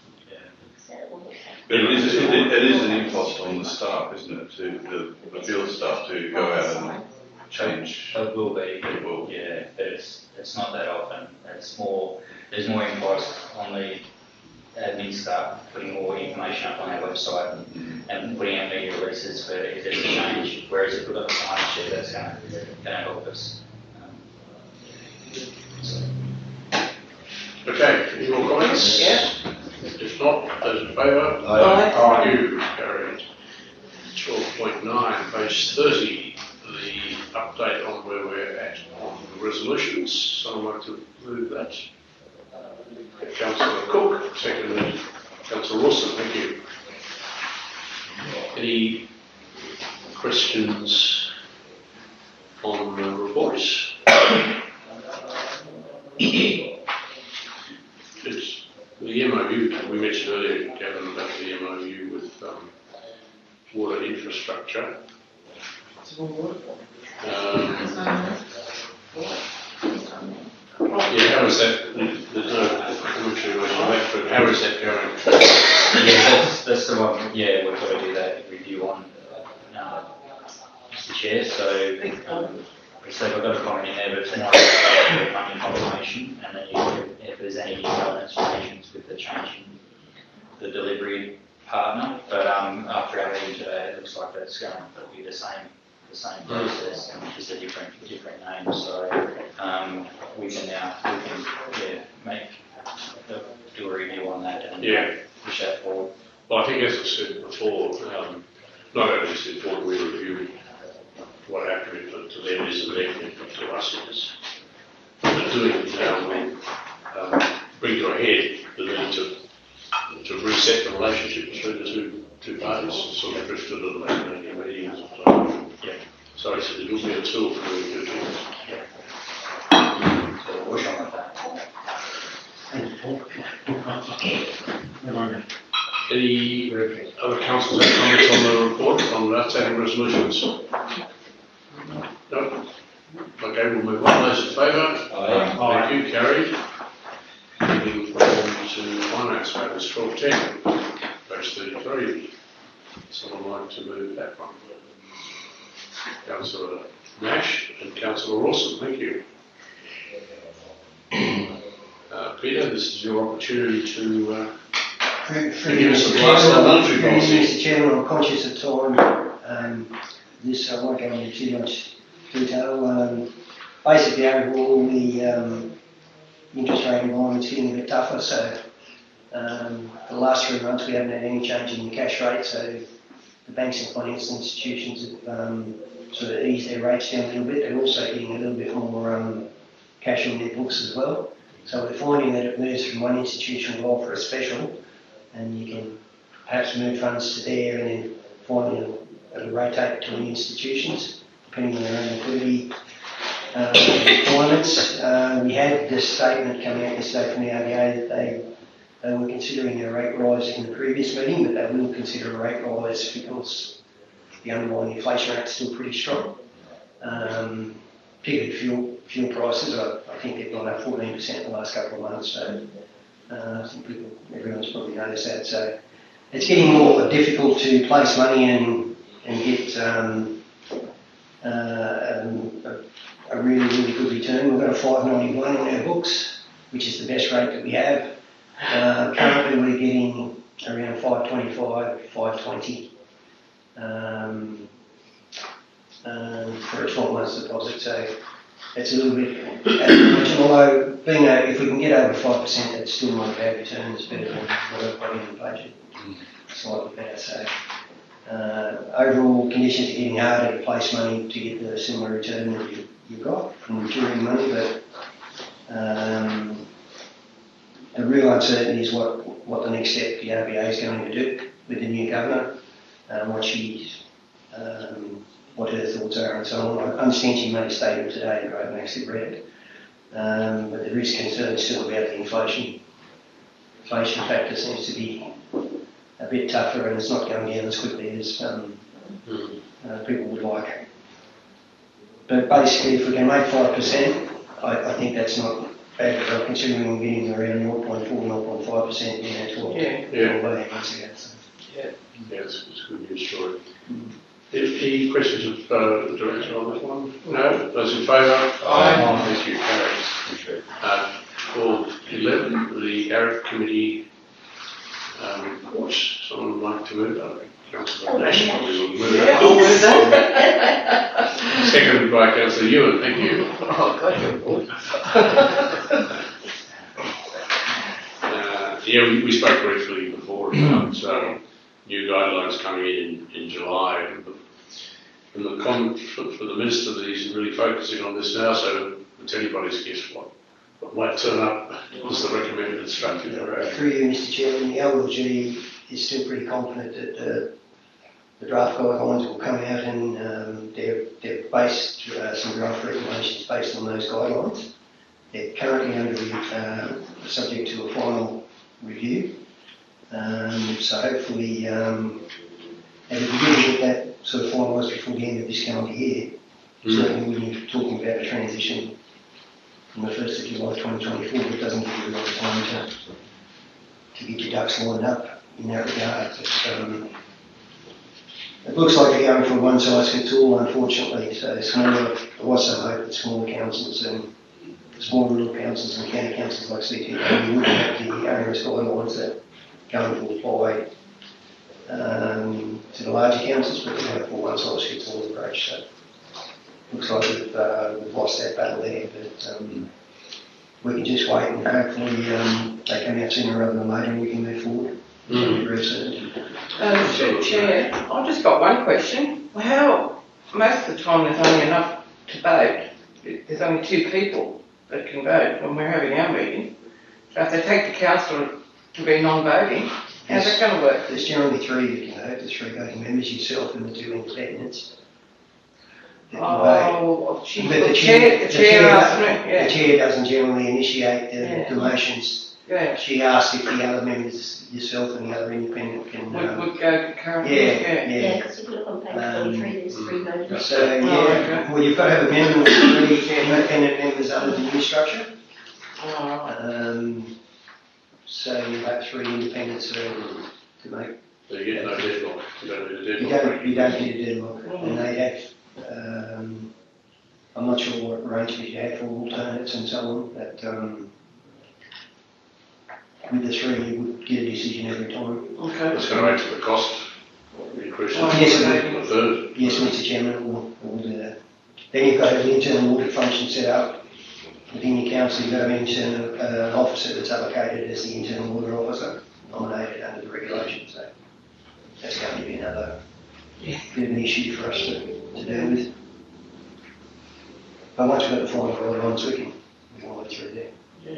But it is, it, it is an impost on the staff, isn't it, to the, the field staff to go out and change. It will be. It will. Yeah, but it's, it's not that often. It's more, there's more impost on the admin staff putting more information up on our website and, and putting out media releases for if there's a change. Whereas if we've got the signage there, that's going to, going to help us. Um, so. Okay, any more comments? Yeah. If not, those in favour? Aye. You carried. twelve point nine, page thirty, the update on where we're at on the resolutions. Someone like to move that? Councillor Cook, seconded Councillor Wilson, thank you. Any questions on the reports? If we mentioned earlier, Gavin, about the M O U with um, water infrastructure. Um, yeah, how is that? There's no commentary on that, but how is that going? Yeah, that's, that's the one, yeah, we've got to do that review on, uh, Mister Chair, so, um, so I've got a comment in there, but tonight we'll have funding confirmation, and then you, if there's any governance changes with the change in the delivery partner, but um, after our meeting today, it looks like that's going to be the same, the same process, just a different, different name, so um, we can now, we can, yeah, make, uh, do a review on that and Yeah. push that forward. Well, I think as I said before, um, not only is it important we review what our commitment to them is and their commitment to us is, but doing it now will um, bring to a head the need to to reset the relationship between the two two parties, sort of drifted at the last meetings. So, yeah. So it's, it will be a tool for doing good things. Yeah. So we'll push on with that. Any other councils have comments on the report on the outstanding resolutions? No? Okay, we'll move on. Those in favour? Aye. Thank you, carried. Moving on to finance matters, twelve ten, page thirty-three. Someone like to move that one? Councillor Nash and Councillor Rawson, thank you. Uh, Peter, this is your opportunity to uh, Through, to through give us Mister a blast on Chairman, monetary through policy. Mister Chairman, I'm conscious of time. Um, this I won't go into too much detail. Um, basically, overall, the um, interest rate environment's getting a bit tougher. So, um, for the last three months, we haven't had any change in the cash rate. So, the banks and financial institutions have um, sort of eased their rates down a little bit. They're also getting a little bit more um, cash on their books as well. So we're finding that it moves from one institution will offer a special, and you can perhaps move funds to there, and then finally it'll, it'll rotate between institutions depending on their own liquidity uh, requirements. Uh, we had this statement coming out yesterday from the R B A that they, they were considering a rate rise in the previous meeting, but they will consider a rate rise because the underlying inflation rate's still pretty strong. Um, particularly fuel fuel prices, I, I think they've gone up fourteen percent in the last couple of months, so uh, I think people, everyone's probably noticed that. So it's getting more difficult to place money and, and get um, uh, um, a, a really, really good return. We've got a five ninety-one on our books, which is the best rate that we have. Uh, currently we're getting around five twenty-five, five twenty. Um, Um, for a twelve months deposit, so it's a little bit much. Although being a, if we can get over five percent, it's still not a bad return. It's better than what I've got in the budget, slightly better. So uh, overall, conditions are getting harder to place money to get the similar return that you, you've got from maturing money. But um, the real uncertainty is what what the next step the R B A is going to do with the new governor, um, what she's um, what her thoughts are and so on. I understand she made a statement today, but I haven't actually read it. Um, but there is concern still about the inflation. Inflation factor seems to be a bit tougher, and it's not going down as quickly as um, uh, people would like. But basically, if we can make five percent, I, I think that's not bad, but considering we're getting around zero point four, zero point five percent in our twelve, Yeah. Yeah. twelve months ago. So. Yeah, it's, it's a good news story. Any questions of uh, the director on this one? No? Those in favour? Aye. Thank you, carried. Uh, for eleven, the Arab Committee um, reports. Someone would like to move that? Councillor Nash probably will move Yeah, that. I'll move that. Seconded by Councillor Ewan, thank you. Oh, God, you're good. Uh, yeah, we, we spoke briefly before about so new guidelines coming in in, in July. And the, and the comment for, for the Minister that he's really focusing on this now, so it's anybody's guess what, what might turn up as the recommended structure for our Through you, Mister Chairman, the L L G is still pretty confident that uh, the draft guidelines will come out, and um, they're, they're based, uh, some draft recommendations based on those guidelines. They're currently under the, uh, subject to a final review, Um, so hopefully, um, and if we didn't get that sort of finalised before the end of this calendar year, Mm. certainly when you're talking about a transition from the first of July twenty twenty-four, it doesn't give you a lot of time to, to get your ducks lined up in that regard. But, um, it looks like they're going for one size fits all, unfortunately. So smaller, there was some hope that smaller councils and smaller rural councils and county councils like C T A wouldn't have the onerous guidelines that going to apply um, to the larger councils, but they have for one size fits all approach. So looks like we've, uh, we've lost that battle there, but um, we can just wait and hopefully um, they come out sooner rather than later and we can move forward. Mm. Very soon. Um, Mr Chair, I've just got one question. How, most of the time there's only enough to vote. There's only two people that can vote when we're having our meeting. So if they take the councillor to be non-voting, how's that going to work? There's generally three that can vote, there's three voting members, yourself and the two independents. that can vote. Oh, she, But the chair, the chair asked me, The yeah, chair doesn't generally initiate the, Yeah. the motions. yeah. She asked if the other members, yourself and the other independent can, Would, um, would go concurrently, yeah, yeah. Yeah, yeah. because if you look on page Um, forty-three, there's three voting. So, Oh, yeah, okay. well, you've got to have a minimum of three independent members under the new structure. Oh, right. Um, so you have three independents to, to make, So you get no deadlock, you don't need a you deadlock. don't, you don't get a deadlock. And they have, um, I'm not sure what arrangement you have for alternates and so on, but, um, with the three, you would get a decision every time. Okay. It's going to add to the cost increase Oh, yes, to a third. Yes, Mister Chairman, we'll, we'll do that. Then you've got to have an internal audit function set up within your council. You've got to have an internal uh, officer that's allocated as the internal audit officer, nominated under the regulations. So that's going to be another Yeah. bit of an issue for us to, to deal with. But once we've got the final guidelines, we can, we can work through there. Yeah.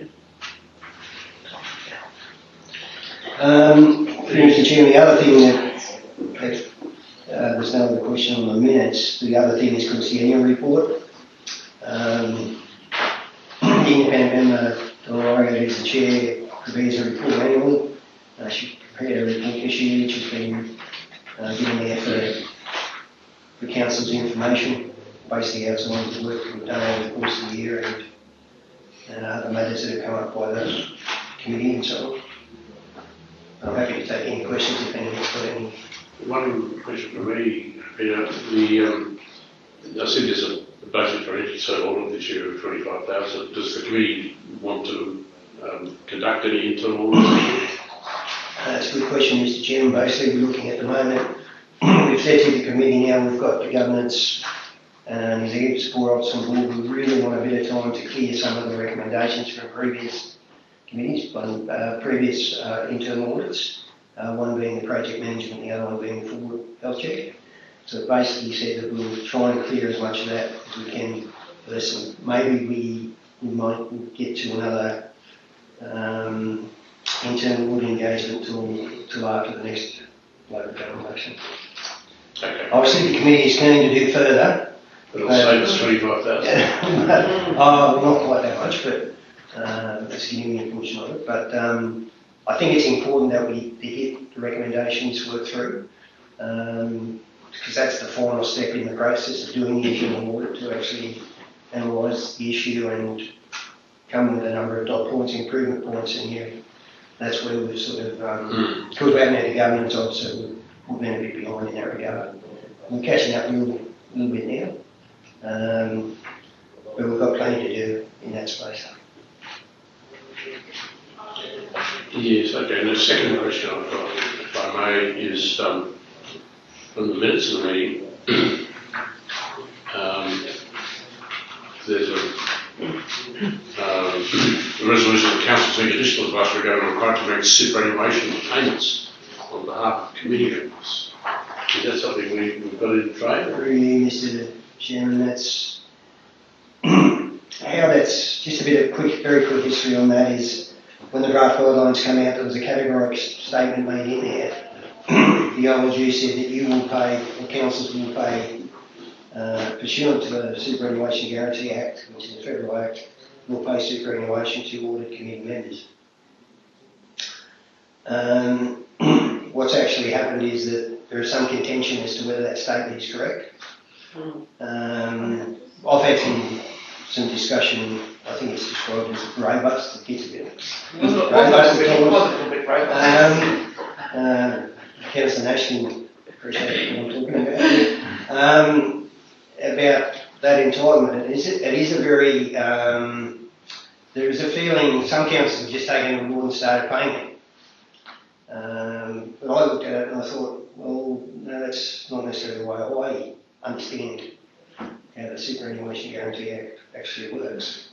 Um, Mister Chairman, the other thing that, that uh, there's no other question on the minutes, the other thing is, of course, the annual report. Um, the independent member, Delaria, who's the chair, prepares a report annually. Uh, she prepared a report this year, which has been uh, given there for, for council's information, basically outside the work we've done over the course of the year and, and other matters that have come up by the committee and so on. I'm happy to take any questions if anyone's got any. One question for me, Peter, the, um, I see there's a budget for internal audit this year of twenty-five thousand. Does the committee want to um, conduct any internal audit? Uh, that's a good question, Mister Chairman. Basically, we're looking at the moment, we've said to the committee now, we've got the governance and executive support office on board. We really want a bit of time to clear some of the recommendations from previous committees, one, uh, previous uh, internal audits, uh, one being the project management, the other one being the forward health check. So it basically said that we'll try and clear as much of that as we can first, and maybe we, we might get to another um, internal audit engagement till, till after the next local government election. Okay. Obviously the committee is keen to do further. But it'll save us twenty-five thousand. Oh, not quite that much, but uh, that's giving me a portion of it. But um, I think it's important that we to get the recommendations worked through, um, because that's the final step in the process of doing the internal audit to actually analyse the issue and come with a number of dot points, improvement points in here. That's where we've sort of, um, Mm. because we haven't had a governance officer, we've, we've been a bit behind in that regard. We're catching up a little, little bit now. Um, but we've got plenty to do in that space. Yes, okay. And the second question I've got, if I may, is um, from the minutes of the meeting. um, there's a, um, a resolution of the council saying additional advice regarding the required to make superannuation payments on behalf of committee members. Is that something we, we've got in trade? Really, Mister Chairman, that's how that's just a bit of quick, very quick history on that is when the draft guidelines come out, there was a categorical statement made in there. The O L G said that you will pay, or councils will pay, uh, pursuant to the Superannuation Guarantee Act, which is a federal act, will pay superannuation to audit committee members. Um, what's actually happened is that there is some contention as to whether that statement is correct. Um, I've had some, some discussion, I think it's described as a robust, it gets a bit Wasn't it wasn't it wasn't a bit robust? Um, uh, Councillor Nashton, appreciate what I'm talking about. Um, about that entitlement, it is, it is a very, um, there is a feeling some councils have just taken on board and started paying it. Um, but I looked at it and I thought, well, no, that's not necessarily the way I understand how the Superannuation Guarantee Act actually works.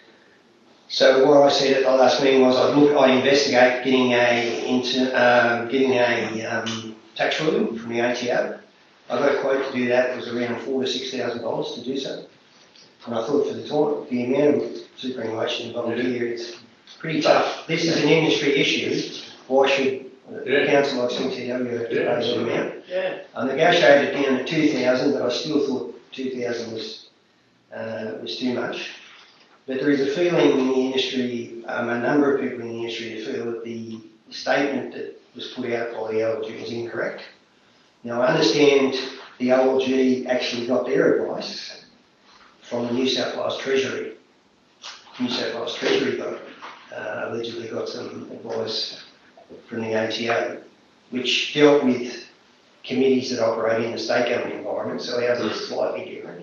So what I said at the last meeting was I'd look, I'd investigate getting a into, um, getting a um, tax ruling from the A T O. I got a quote to do that. It was around four to six thousand dollars to do so. And I thought for the talk, the amount of superannuation involved here, it's pretty tough. This is an industry issue. Why should Yeah. the council like C T W have to Yeah, pay that amount? Yeah. I negotiated it down to two thousand, but I still thought two thousand was uh, was too much. But there is a feeling in the industry, um, a number of people in the industry feel that the statement that was put out by the L G is incorrect. Now I understand the L G actually got their advice from the New South Wales Treasury. New South Wales Treasury got, uh, allegedly got some advice from the A T O, which dealt with committees that operate in the state government environment, so ours is slightly different.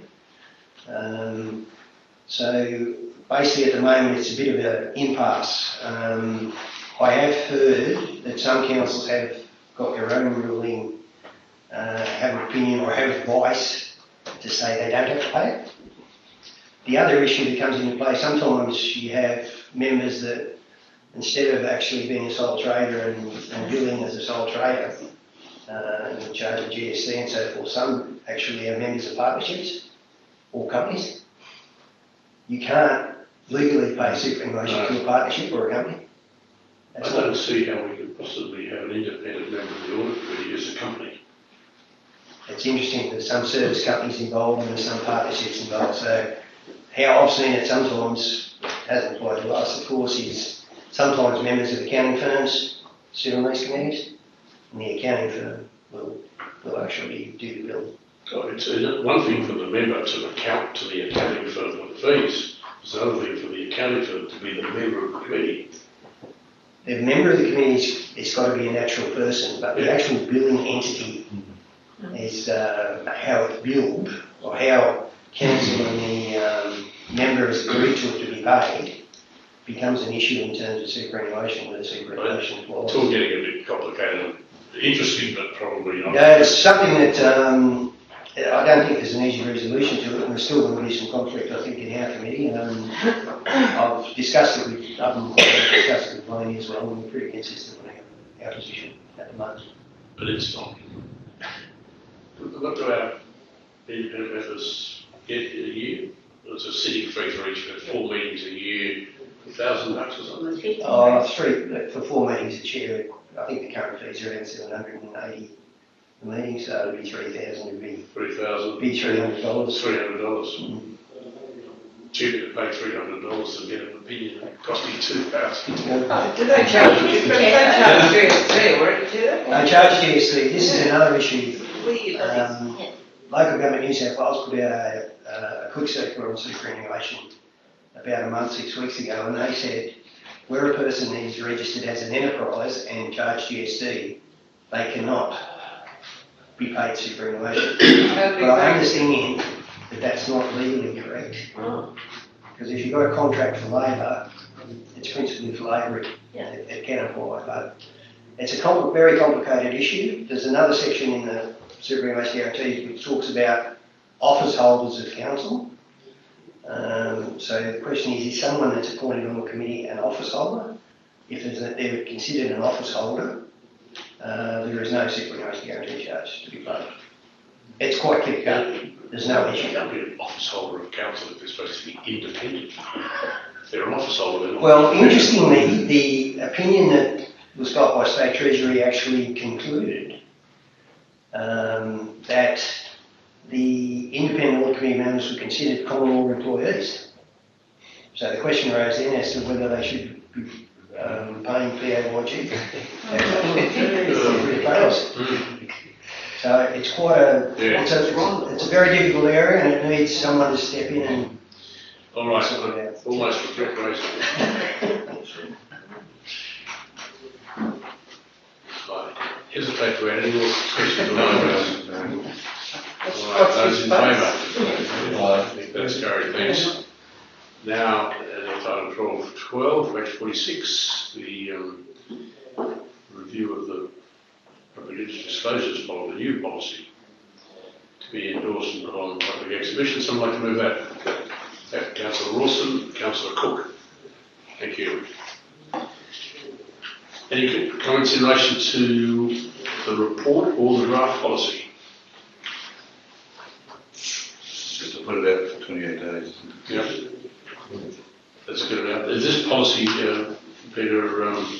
Um, so basically at the moment it's a bit of an impasse. Um, I have heard that some councils have got their own ruling, uh, have an opinion or have advice to say they don't have to pay it. The other issue that comes into play, sometimes you have members that instead of actually being a sole trader and, and billing as a sole trader, uh, and charge of G S T and so forth, some actually are members of partnerships or companies. You can't legally pay superannuation No. to a partnership or a company. I That's don't not, see how we could possibly have an independent member of the audit committee as a company. it's interesting that some service companies involved and there's some partnerships involved. So how I've seen it sometimes, hasn't applied to us of course, is sometimes members of accounting firms sit on these committees and the accounting firm will, will actually do the bill. Oh, it's uh, one thing for the member to account to the accounting firm for the fees. It's another thing for the accounting firm to be the member of the committee. The member of the committee, it's got to be a natural person, but the Yeah. actual billing entity is uh, how it's billed, or how council and the um, member has agreed to it to be paid, becomes an issue in terms of superannuation, whether superannuation applies. It's all getting a bit complicated. Interesting, but probably not. Yeah, it's something that um, I don't think there's an easy resolution to it, and there's still going to be some conflict, I think, in our committee. Um, I've discussed it with other I've discussed it with Bonnie as well, and we're pretty consistent on our, our position at the moment. But it's not. What do our independent members get a year? It's a sitting fee for each, four meetings a year, a thousand bucks or something. Fifteen Uh, minutes. three, for four meetings a year, I think the current fees are around seven hundred and eighty a meeting, so it'd be three thousand, it'd be, Three thousand, be three hundred dollars. three hundred dollars. Cheaper to pay three hundred dollars than get an opinion that cost me two thousand. Oh, did they charge, did they charge G S T, or did they? No charge G S T, this is another issue. Weird. Um, Local Government New South Wales put out a, a, a quick circular on superannuation about a month, six weeks ago, and they said where a person is registered as an enterprise and charged G S T, they cannot be paid superannuation. But I understand that that's not legally correct, because if you've got a contract for labour, it's principally for labour, it, Yeah. it, it can apply, but it's a compl- very complicated issue. There's another section in the superannuation guarantee which talks about office holders of council. Um, so the question is, is someone that's appointed on the committee an office holder? If there's a, they're considered an office holder, uh, there is no superannuation guarantee charge to be paid. It's quite clear cut. There's no You issue. can't be an office holder of council if they're supposed to be independent. If they're an office holder, they're not. Well, interestingly, the opinion that was got by State Treasury actually concluded um, that the independent audit committee members were considered common law employees. So the question arose then as to whether they should be um, paying P A Y G. Every place. Mm. So it's quite a, Yeah. it's a, it's a very difficult area and it needs someone to step in and All right, sort it out. I almost regret raising it. I hesitate to add any more questions on those. What's, All right, what's those his in space? favour? I think that's carried, thanks. Now, uh, it's item twelve twelve, page forty-six, the um, review of the public interest disclosures policy, the new policy, to be endorsed and put on public exhibition. Someone like to move that? Uh, Councillor Rawson, Councillor Cook. Thank you. Any comments in relation to the report or the draft policy? Just to put it out for twenty-eight days. Yep. Let's get it out. Is this policy, uh, Peter, um,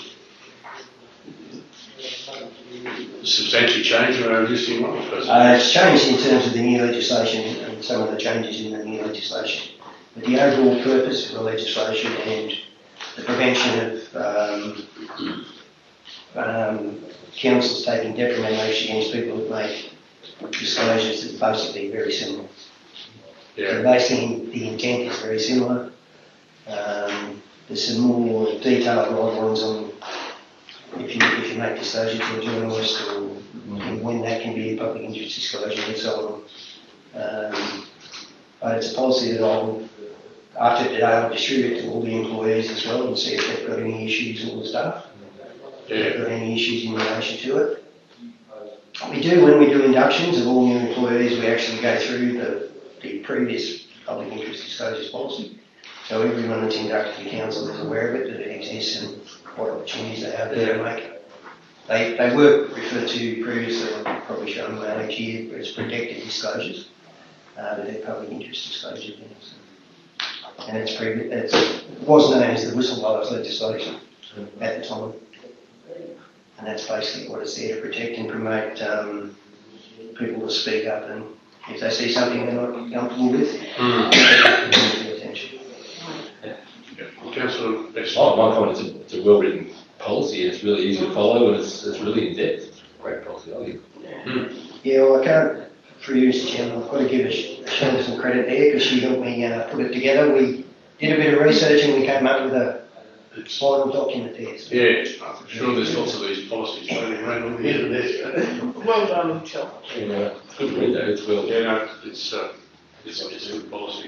substantially changed from our existing one? Uh, it's changed in terms of the new legislation and some of the changes in the new legislation. But the overall purpose of the legislation and the prevention of um, um, councils taking detrimental action against people that make disclosures is basically very similar. Yeah. So basically the intent is very similar. Um, there's some more detailed guidelines on if you, if you make disclosure to a journalist or when that can be a public interest disclosure and so on. Um, but it's a policy that I'll, after today, I'll distribute to all the employees as well and see if they've got any issues, all the staff. If they've got any issues in relation to it. We do, when we do inductions of all new employees, we actually go through the, the previous public interest disclosures policy. So everyone that's inducted to the council is aware of it, that it exists and what opportunities they have there to make. They, they were referred to previously, I've probably shown them out each year, but it's protected disclosures, uh, but they're public interest disclosures. And it's, pre- it's, it was known as the whistleblowers legislation at the time. And that's basically what it's there to protect and promote um, people to speak up, and if they see something they're not comfortable with, Mm. pay attention. Councillor Best. Oh, my comment, it's a, it's a well-written policy, and it's really easy to follow, and it's, it's really in-depth. It's a great policy, I think. Mm. Yeah, well, I can't, through you, Mister Chairman, I've got to give Shelley some credit there because she helped me uh, put it together. We did a bit of research and we came up with a final document there. So. Yeah, I'm sure there's lots of these policies floating around on the internet. Well done, Michelle. And, uh, good read though, it's well. Yeah, no, it's, uh, it's, it's a good policy.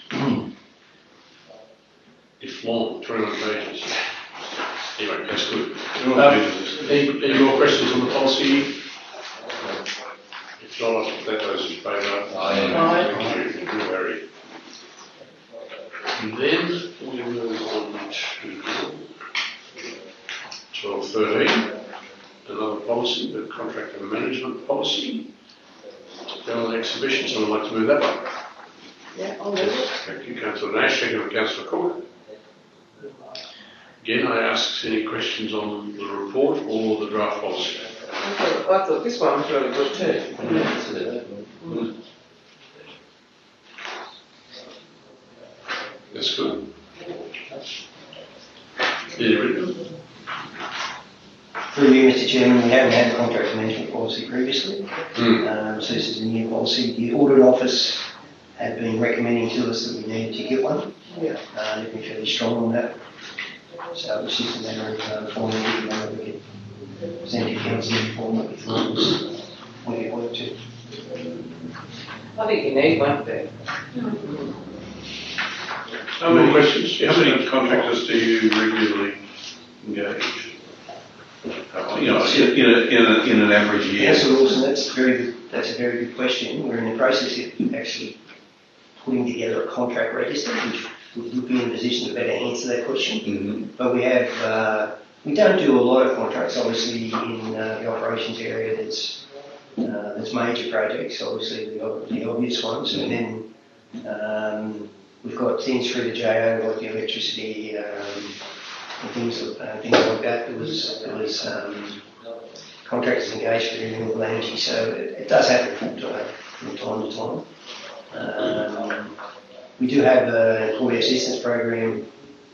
It's long, twenty-one pages. Anyway, that's good. Um, any, any more questions on the policy? If not, I'll put those in favour. Aye. Thank you, Harry. And then we move on to twelve thirteen, another policy, the contractor management policy. Go on exhibition, someone like to move that one? Yeah, I'll move it. Thank you, Councillor Nash. Thank you, Councillor Cook. Again, I ask any questions on the report or the draft policy. I thought, I thought this one was really good too. That's good. Yeah, written. Through you, Mister Chairman, we haven't had a contract management policy previously. Mm. Um, so this is a new policy. The audit office have been recommending to us that we needed to get one. Yeah. Uh, they've been fairly strong on that. So it's just a matter of uh, forming it and we can present to council in form that we thought was what it worked to. I think you need one there. No more questions? How many contractors do you regularly engage? Uh, you know, in, in, a, in, a, in an average year? Councillor Wilson, that's very good. That's a very good question. We're in the process of actually putting together a contract register, which would be in a position to better answer that question. Mm-hmm. But we have, uh, we don't do a lot of contracts, obviously, in uh, the operations area. That's uh, that's major projects, obviously the, the obvious ones, and then um, we've got things through the J O, like the electricity um, and things, uh, things like that. There was, there was um, contractors engaged for renewable energy, so it, it does happen from time, from time to time. Um, we do have an employee assistance program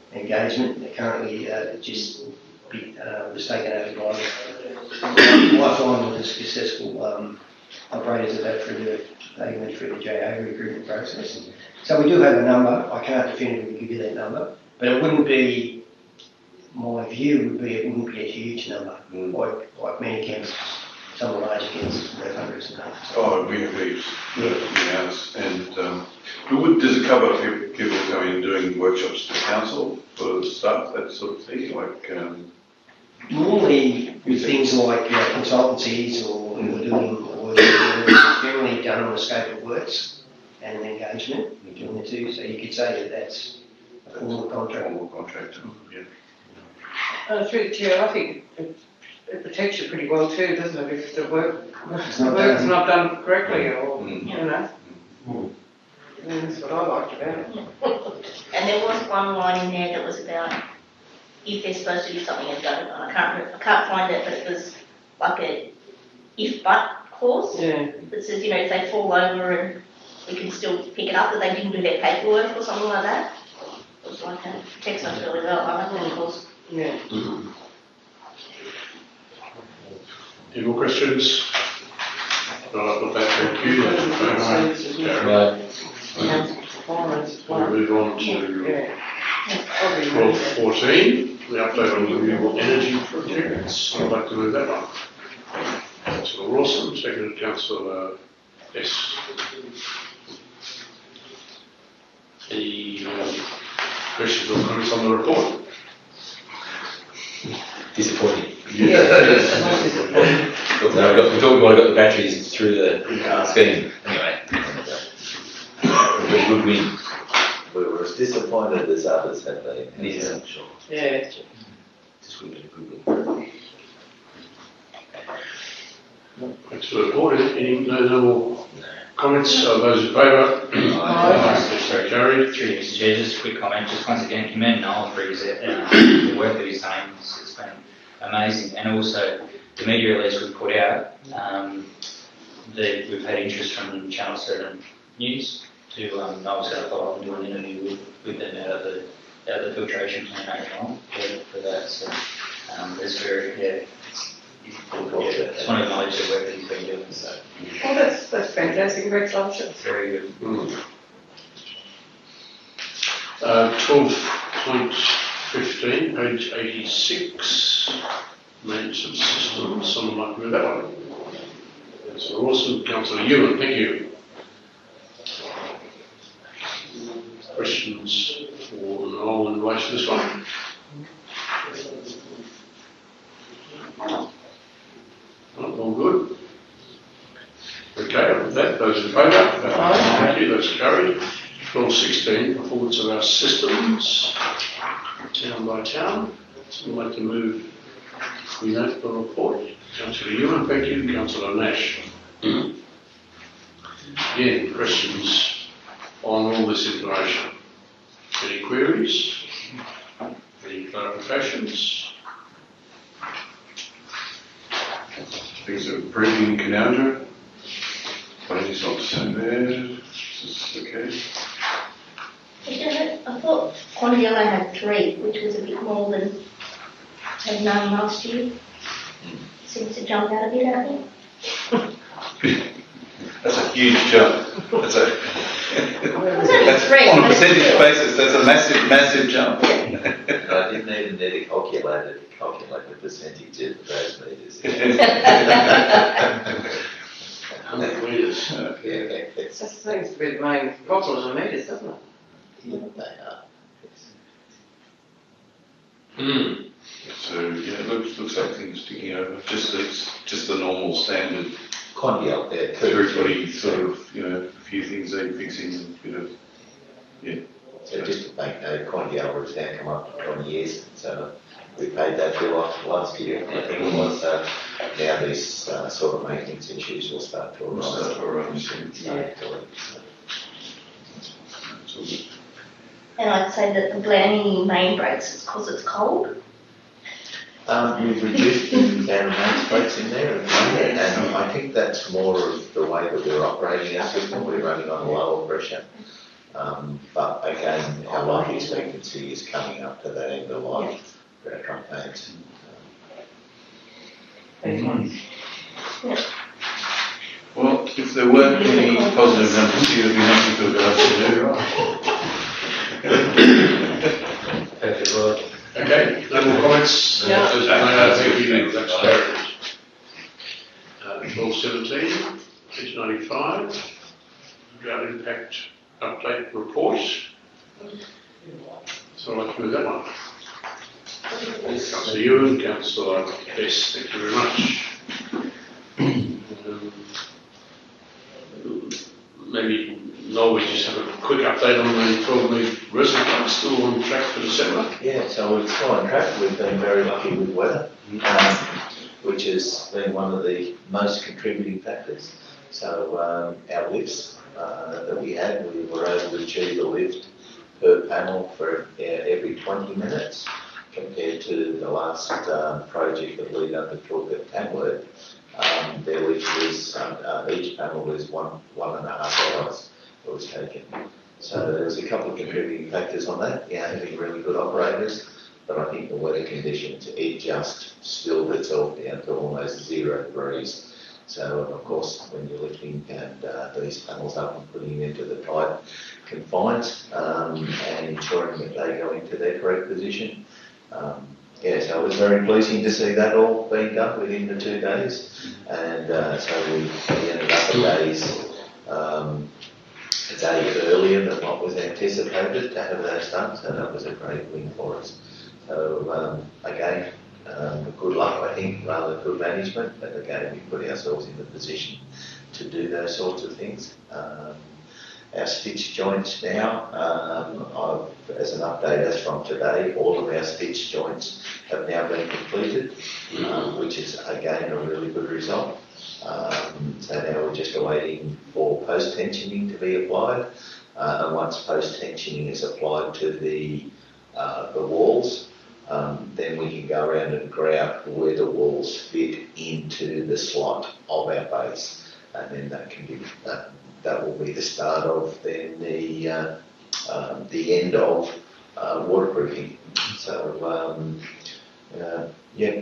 engagement. They're currently uh, just be, uh, was taken over by Lifeline with a successful um, operators of that through the, they went through the J A recruitment process. So we do have a number. I can't definitively give you that number, but it wouldn't be, my view would be it wouldn't be a huge number, Mm. like, like many camps, some of the larger camps have hundreds and hundreds. Oh, we have heaps, yeah, ours. And um, but would, does it cover people, people coming and doing workshops to council for staff, that sort of thing? Like, um, Normally, with things like uh, consultancies or or doing, or it's generally done on the scope of works and engagement between the two, so you could say that that's a formal contract. formal contract, yeah. Uh, through the chair, I think it, it protects you pretty well too, doesn't it, if the work, It's the not work's done. not done correctly or, Mm. you know. Mm. And that's what I liked about it. And there was one line in there that was about if they're supposed to do something and don't, and I can't, remember- I can't find it, but it was like a if but clause Yeah. that says, you know, if they fall over and we can still pick it up, that they didn't do their paperwork or something like that. It was like a text us really well, I like that clause. Yeah. Any more questions? Right, I'll put that to you. That's in favour. Carried. Right. Council performance as We'll well. move on to Yeah. Probably twelve really. fourteen, the update on renewable energy projects. I'd like to move that one. Councillor Rawson, seconded Councillor S. Any uh, questions or comments on the report? Disappointing. Yes, not disappointing. Look, no, I got, we talked about I got the batteries through the uh, scheme. Anyway, good, good win. We were as disappointed as others have been. Yes. Sure. Yeah. Just good, good win. Thanks for the report. Any, no, no more comments? Uh, those in favour? Aye. So carried. Through you, Mister Chair, just a quick comment, just once again commend Noel for his, uh, the work that he's done, it's, it's been amazing, and also the media release we put out, um, the, we've had interest from Channel seven News to, um, Noel's going to follow up and do an interview with, with them out of the, out of the filtration plant later on for, for that, so, um, it's very, yeah, it's, yeah, just want to acknowledge the work that he's been doing, so, Well, that's, that's fantastic, congratulations. it's very good. Mm. Uh, twelve point fifteen, page eighty-six, maintenance of systems, someone like to move that one. Councillor Rawson, Councillor Ewan, thank you. Questions for Noel in relation to this one? Oh, all good. Okay, with that, those in favour? Aye. Thank you, that's carried. twelve sixteen, performance of our systems, town by town. Someone like to move, we note the report. Councillor Ewan, thank you. Councillor Nash. Again, questions on all this information? Any queries? Any clarifications? Things are improving in Canowindra. Quality's not so bad. Is this okay? I thought Quantiello had three, which was a bit more than had none last year. Seems to jump out a bit at me. That's a huge jump. That's a, was only that's three, on a but it's percentage still- basis, that's a massive, massive jump. I didn't even need to calculate it, calculate the percentage of those meters. one hundred metres. Yeah, That it's, seems to be the main problem of the meters, doesn't it? they are. Hmm. So, yeah, it looks, looks like things ticking over. Just, it's just the normal standard. Condy up there too. Everybody sort of, you know, a few things they're fixing, a bit of, yeah. So just to make note, Condy Alva has now come up to twenty years, so we paid that bill off last year, I think it was, so now these uh, sort of maintenance issues will start to We'll arise. start to arise, yeah. Yeah. So, It's all good. And I'd say that the Blaney main breaks is because it's cold. Um, we've reduced the amount of main breaks in there at the moment, and I think that's more of the way that we're operating our system. We're running on a lower pressure. Um, but again, our life expectancy is coming up to that end of life for our truck mates. Well, if there weren't any positive numbers, there'd be nothing for us to do. Perfect, well, Okay, no more comments? Yeah. Uh, no, thank you, that's carried. Uh, twelve seventeen, page ninety-five, drought impact update report. So I'd like to move that one. Councillor Ewan, Councillor Best, thank you very much. Um, maybe Noel, we just have a quick update on the twelve metre reservoir, still on track for December. Yeah, so we're still on track. We've been very lucky with weather, um, which has been one of the most contributing factors. So um, our lifts uh, that we had, we were able to achieve a lift per panel for uh, every twenty minutes, compared to the last um, project that we undertook at Tamworth. Um, their lift was, um, uh, each panel was one, one and a half hours that was taken. So there was a couple of contributing factors on that, yeah, having really good operators, but I think the weather conditions, it just spilled itself down to almost zero degrees. So, of course, when you're lifting and uh, these panels up and putting them into the tight confines um, and ensuring that they go into their correct position. Um, yeah, so it was very pleasing to see that all being done within the two days. And uh, so we, we ended up a days, um, a day earlier than what was anticipated to have those done. So that was a great win for us. So um, again, um, good luck, I think, rather than good management. But again, we put ourselves in the position to do those sorts of things. Um, Our stitch joints now, um, I've, as an update as from today, all of our stitch joints have now been completed, um, which is again a really good result. Um, so now we're just awaiting for post-tensioning to be applied, uh, and once post-tensioning is applied to the uh, the walls, um, then we can go around and grout where the walls fit into the slot of our base, and then that can be uh, that will be the start of then the uh, um, the end of uh, waterproofing. So um, uh, yeah,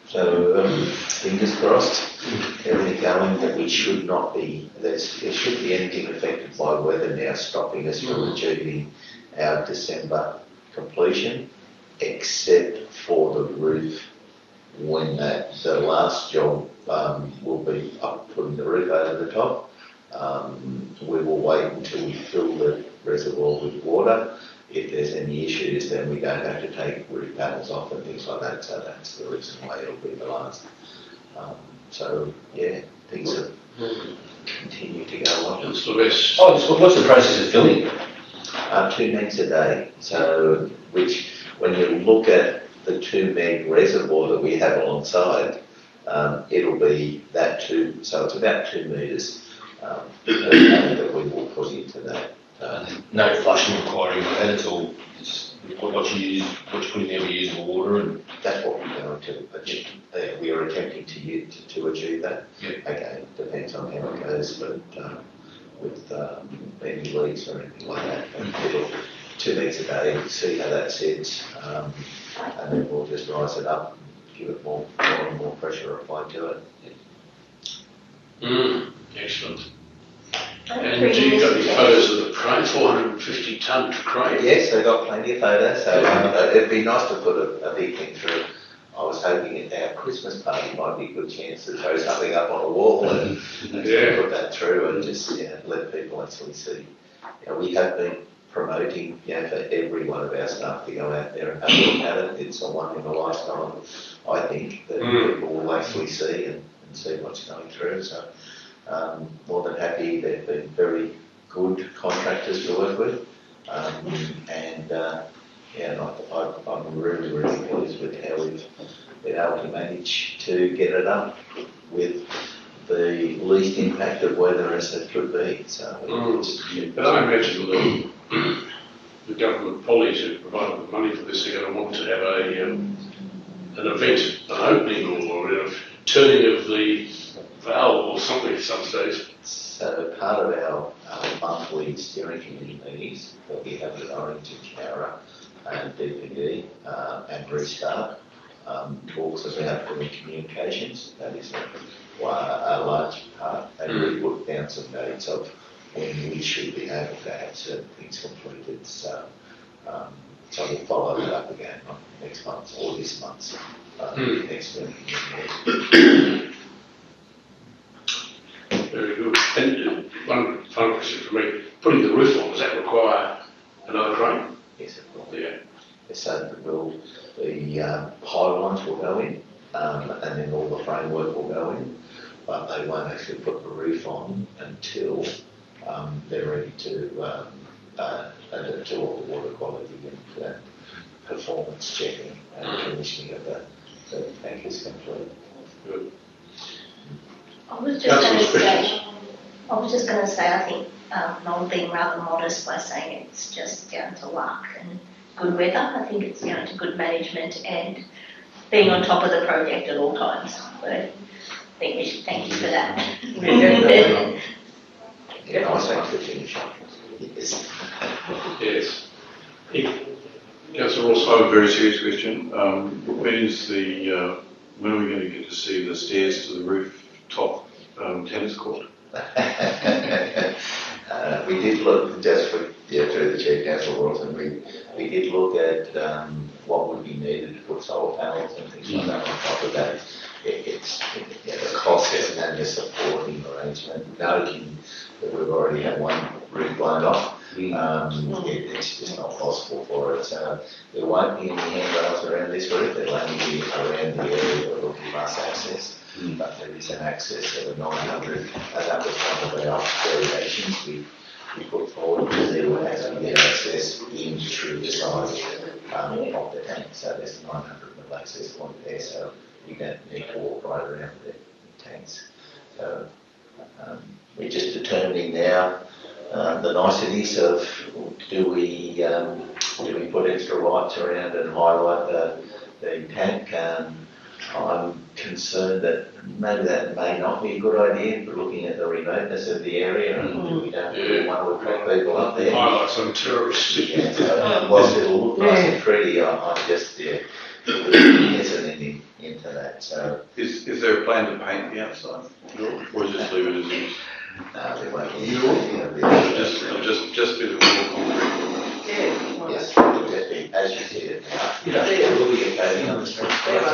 so um, fingers crossed, everything going that we should not be. There's, there should be anything affected by weather now stopping us from achieving our December completion, except for the roof. When that the last job um, will be up putting the roof over the top. Um, we will wait until we fill the reservoir with water. If there's any issues, then we don't have to take roof panels off and things like that. So that's the reason why it'll be the last. Um, so yeah, things have continued to go on. That's the best. oh, so what's the process of filling? Uh, two megs a day. So which, when you look at the two meg reservoir that we have alongside, um, it'll be that two. So it's about two metres. Um, that we will put into that. Uh, No flushing requiring that at all. It's what you use, what you put in there, we use water, and that's what we're going to achieve. Uh, we are attempting to, use, to, to achieve that. Yeah. Again, depends on how it goes, but um, with um, any leaks or anything like that, and it'll, two metres a day, see how that sits, um, and then we'll just rise it up, and give it more, more and more pressure applied to it. Mm, excellent. And do you got any photos of the crane, four hundred fifty tonne crane? Yes, I got plenty of photos, so um, it'd be nice to put a, a big thing through. I was hoping at our Christmas party might be a good chance to throw something up on a wall and, and Yeah. put that through and just yeah, let people actually see. You know, we have been promoting, you know, for every one of our staff to go out there and have a look at it. It's a one in a lifetime, I think, that Mm. people will actually see and, and see what's going through. So um, more than happy. They've been very good contractors to work with, um, and uh, yeah, I, I, I'm really, really pleased with how we've been able to manage to get it up with the least impact of weather as it could be. So, Mm. it's, But I imagine the, the government bodies who provided the money for this are going to want to have a um, an event, an opening or a turning of the valve or something at some stage. So part of our um, monthly steering committee meetings that we have with Orrington, Cowra and D P D uh, and Restart. Um, talks about doing communications. That is a, a large part, and we put down some dates of when we should be able to have certain things completed. So, um, so we'll follow that up again on next month or this month's uh, Hmm. next meeting. Very good. And uh, one final question for me. Putting the roof on, does that require another crane? Yes, of course. Yeah. So that will, the um, high lines will go in, um, and then all the framework will go in, but they won't actually put the roof on until um, they're ready to um, uh, uh, do all the water quality and uh, performance checking and commissioning of the, the tank is complete. Good. I was just going to Councillor say, I was just going to say, I think um, Noel being rather modest by saying it's just down to luck and good weather. I think it's down to good management and being on top of the project at all times. So I think we should thank you for that. Definitely. Yeah, nice one to finish on. Yes. Yes. Councillor Ross. I have a very serious question. Um, when is the, uh, when are we going to get to see the stairs to the rooftop um, tennis court? uh, we did look, just for, yeah, through the Chair, Councillor Wilson, we, we did look at um, what would be needed to put solar panels and things like that on top of that. It, it's, it, yeah, the cost and the supporting arrangement, noting that we've already had one roof blown off. Um, it, it's just not possible for it. So there won't be any handrails around this roof. There'll only be around the area that will give us access. Mm. But there is an access of a nine hundred, and that was one of our variations we, we put forward, because there would have to be access in through the side um, of the tank. So there's a nine hundred mil access point there, so you don't need to walk right around the tanks. So um, we're just determining now uh, the niceties of do we um, do we put extra lights around and highlight the the tank. Um, I'm concerned that maybe that may not be a good idea, but looking at the remoteness of the area and mm. we don't really want to attract people up there. Highlight some tourists. Yeah, so whilst it'll look nice and pretty, I, I'm just yeah, hesitant in, into that. So, Is, is there a plan to paint the outside? No. Or just leave it as is? no, there won't be You anything. Just, just, just a bit of raw concrete. Yeah. Yes, as you see it now, you know, there will be a coating on the street.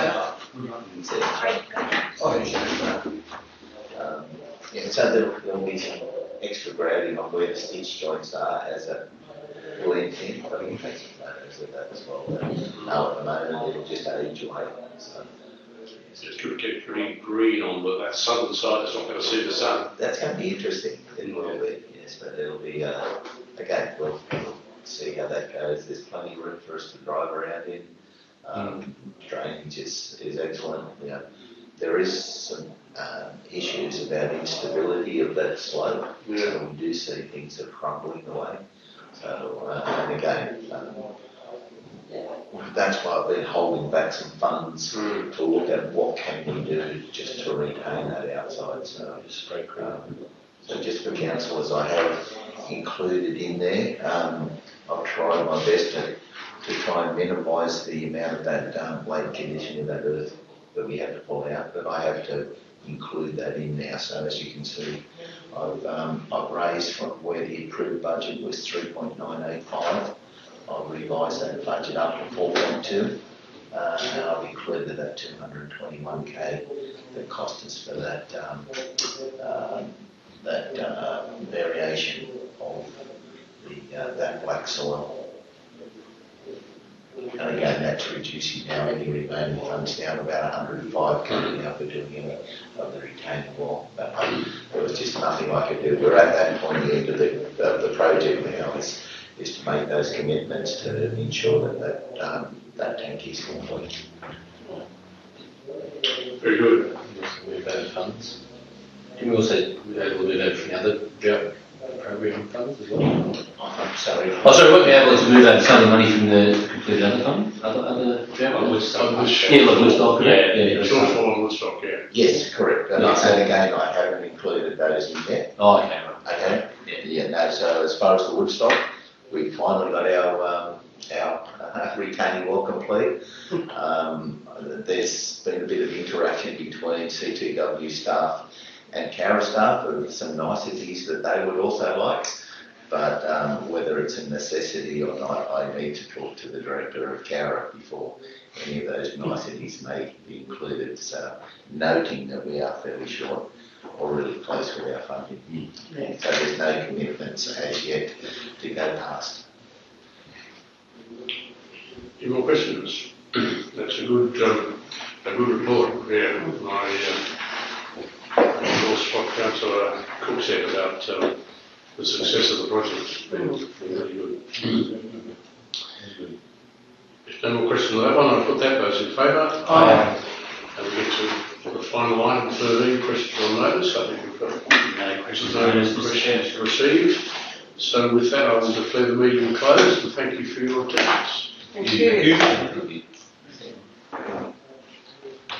Um, yeah, so there, there'll be some extra grading on where the stitch joints are as a blend in, but we can take some photos of that as well. But now at the moment it'll just age away. So It's going to get pretty green on the, that southern side. It's not going to see the sun. that's going to be interesting. It will be, yes, but it'll be uh, again we'll, we'll see how that goes. There's plenty of room for us to drive around in. Um, drainage is, is excellent. You know, there is some um, issues about instability of that slope. Yeah. So we do see things are crumbling away. So, uh, and again, um, that's why I've been holding back some funds Mm. to look at what can we do just to retain that outside. So, um, so just for councillors, I have included in there. Um, I've tried my best to, to try and minimise the amount of that um, late condition of that earth that we have to pull out, but I have to include that in now. So as you can see, I've, um, I've raised from where the approved budget was three point nine eight five. I've revised that budget up to four point two, uh, and I've included that two hundred twenty-one K that cost us for that um, um, that uh, variation of the uh, that black soil. And again, that's reducing now any remaining funds down about one hundred and five K now for doing any of the retaining wall. But um, there was just nothing I could do. We're at that point at the end of the, of the project now is, is to make those commitments to ensure that that, um, that tank is complete. Very good. We've added funds. Can we also add a little bit of from the other drought program funds as well? I sorry. Oh, sorry, won't be able to move out some of the money from the completed other fund? Other, other? Yeah, well, Woodstock. Yeah, like Woodstock, yeah, yeah. yeah. Shortfall on Woodstock, yeah. Yes, correct. And, Yeah. and again, I haven't included those in yet. Oh, okay, right. Okay. Yeah. Yeah. No. So as far as the Woodstock, we finally got our um, our uh, retaining wall complete. Um, there's been a bit of interaction between C T W staff and Cowra staff of some niceties that they would also like. But um, whether it's a necessity or not, I need to talk to the director of Cowra before any of those niceties may be included. So noting that we are fairly short or really close with our funding. Yeah. So there's no commitments as yet to go past. Any more questions? That's a good, um, a good report, yeah. I, uh, I endorse what Councillor Cook said about um, the success of the project. It's been, been really good. If no more questions on that one, I'll put that. Those in favour? Aye. And we get to the final item, thirteen, questions on notice. I think we've got No questions. no questions received. So with that, I will declare the meeting closed and thank you for your attendance. Thank you. Thank you.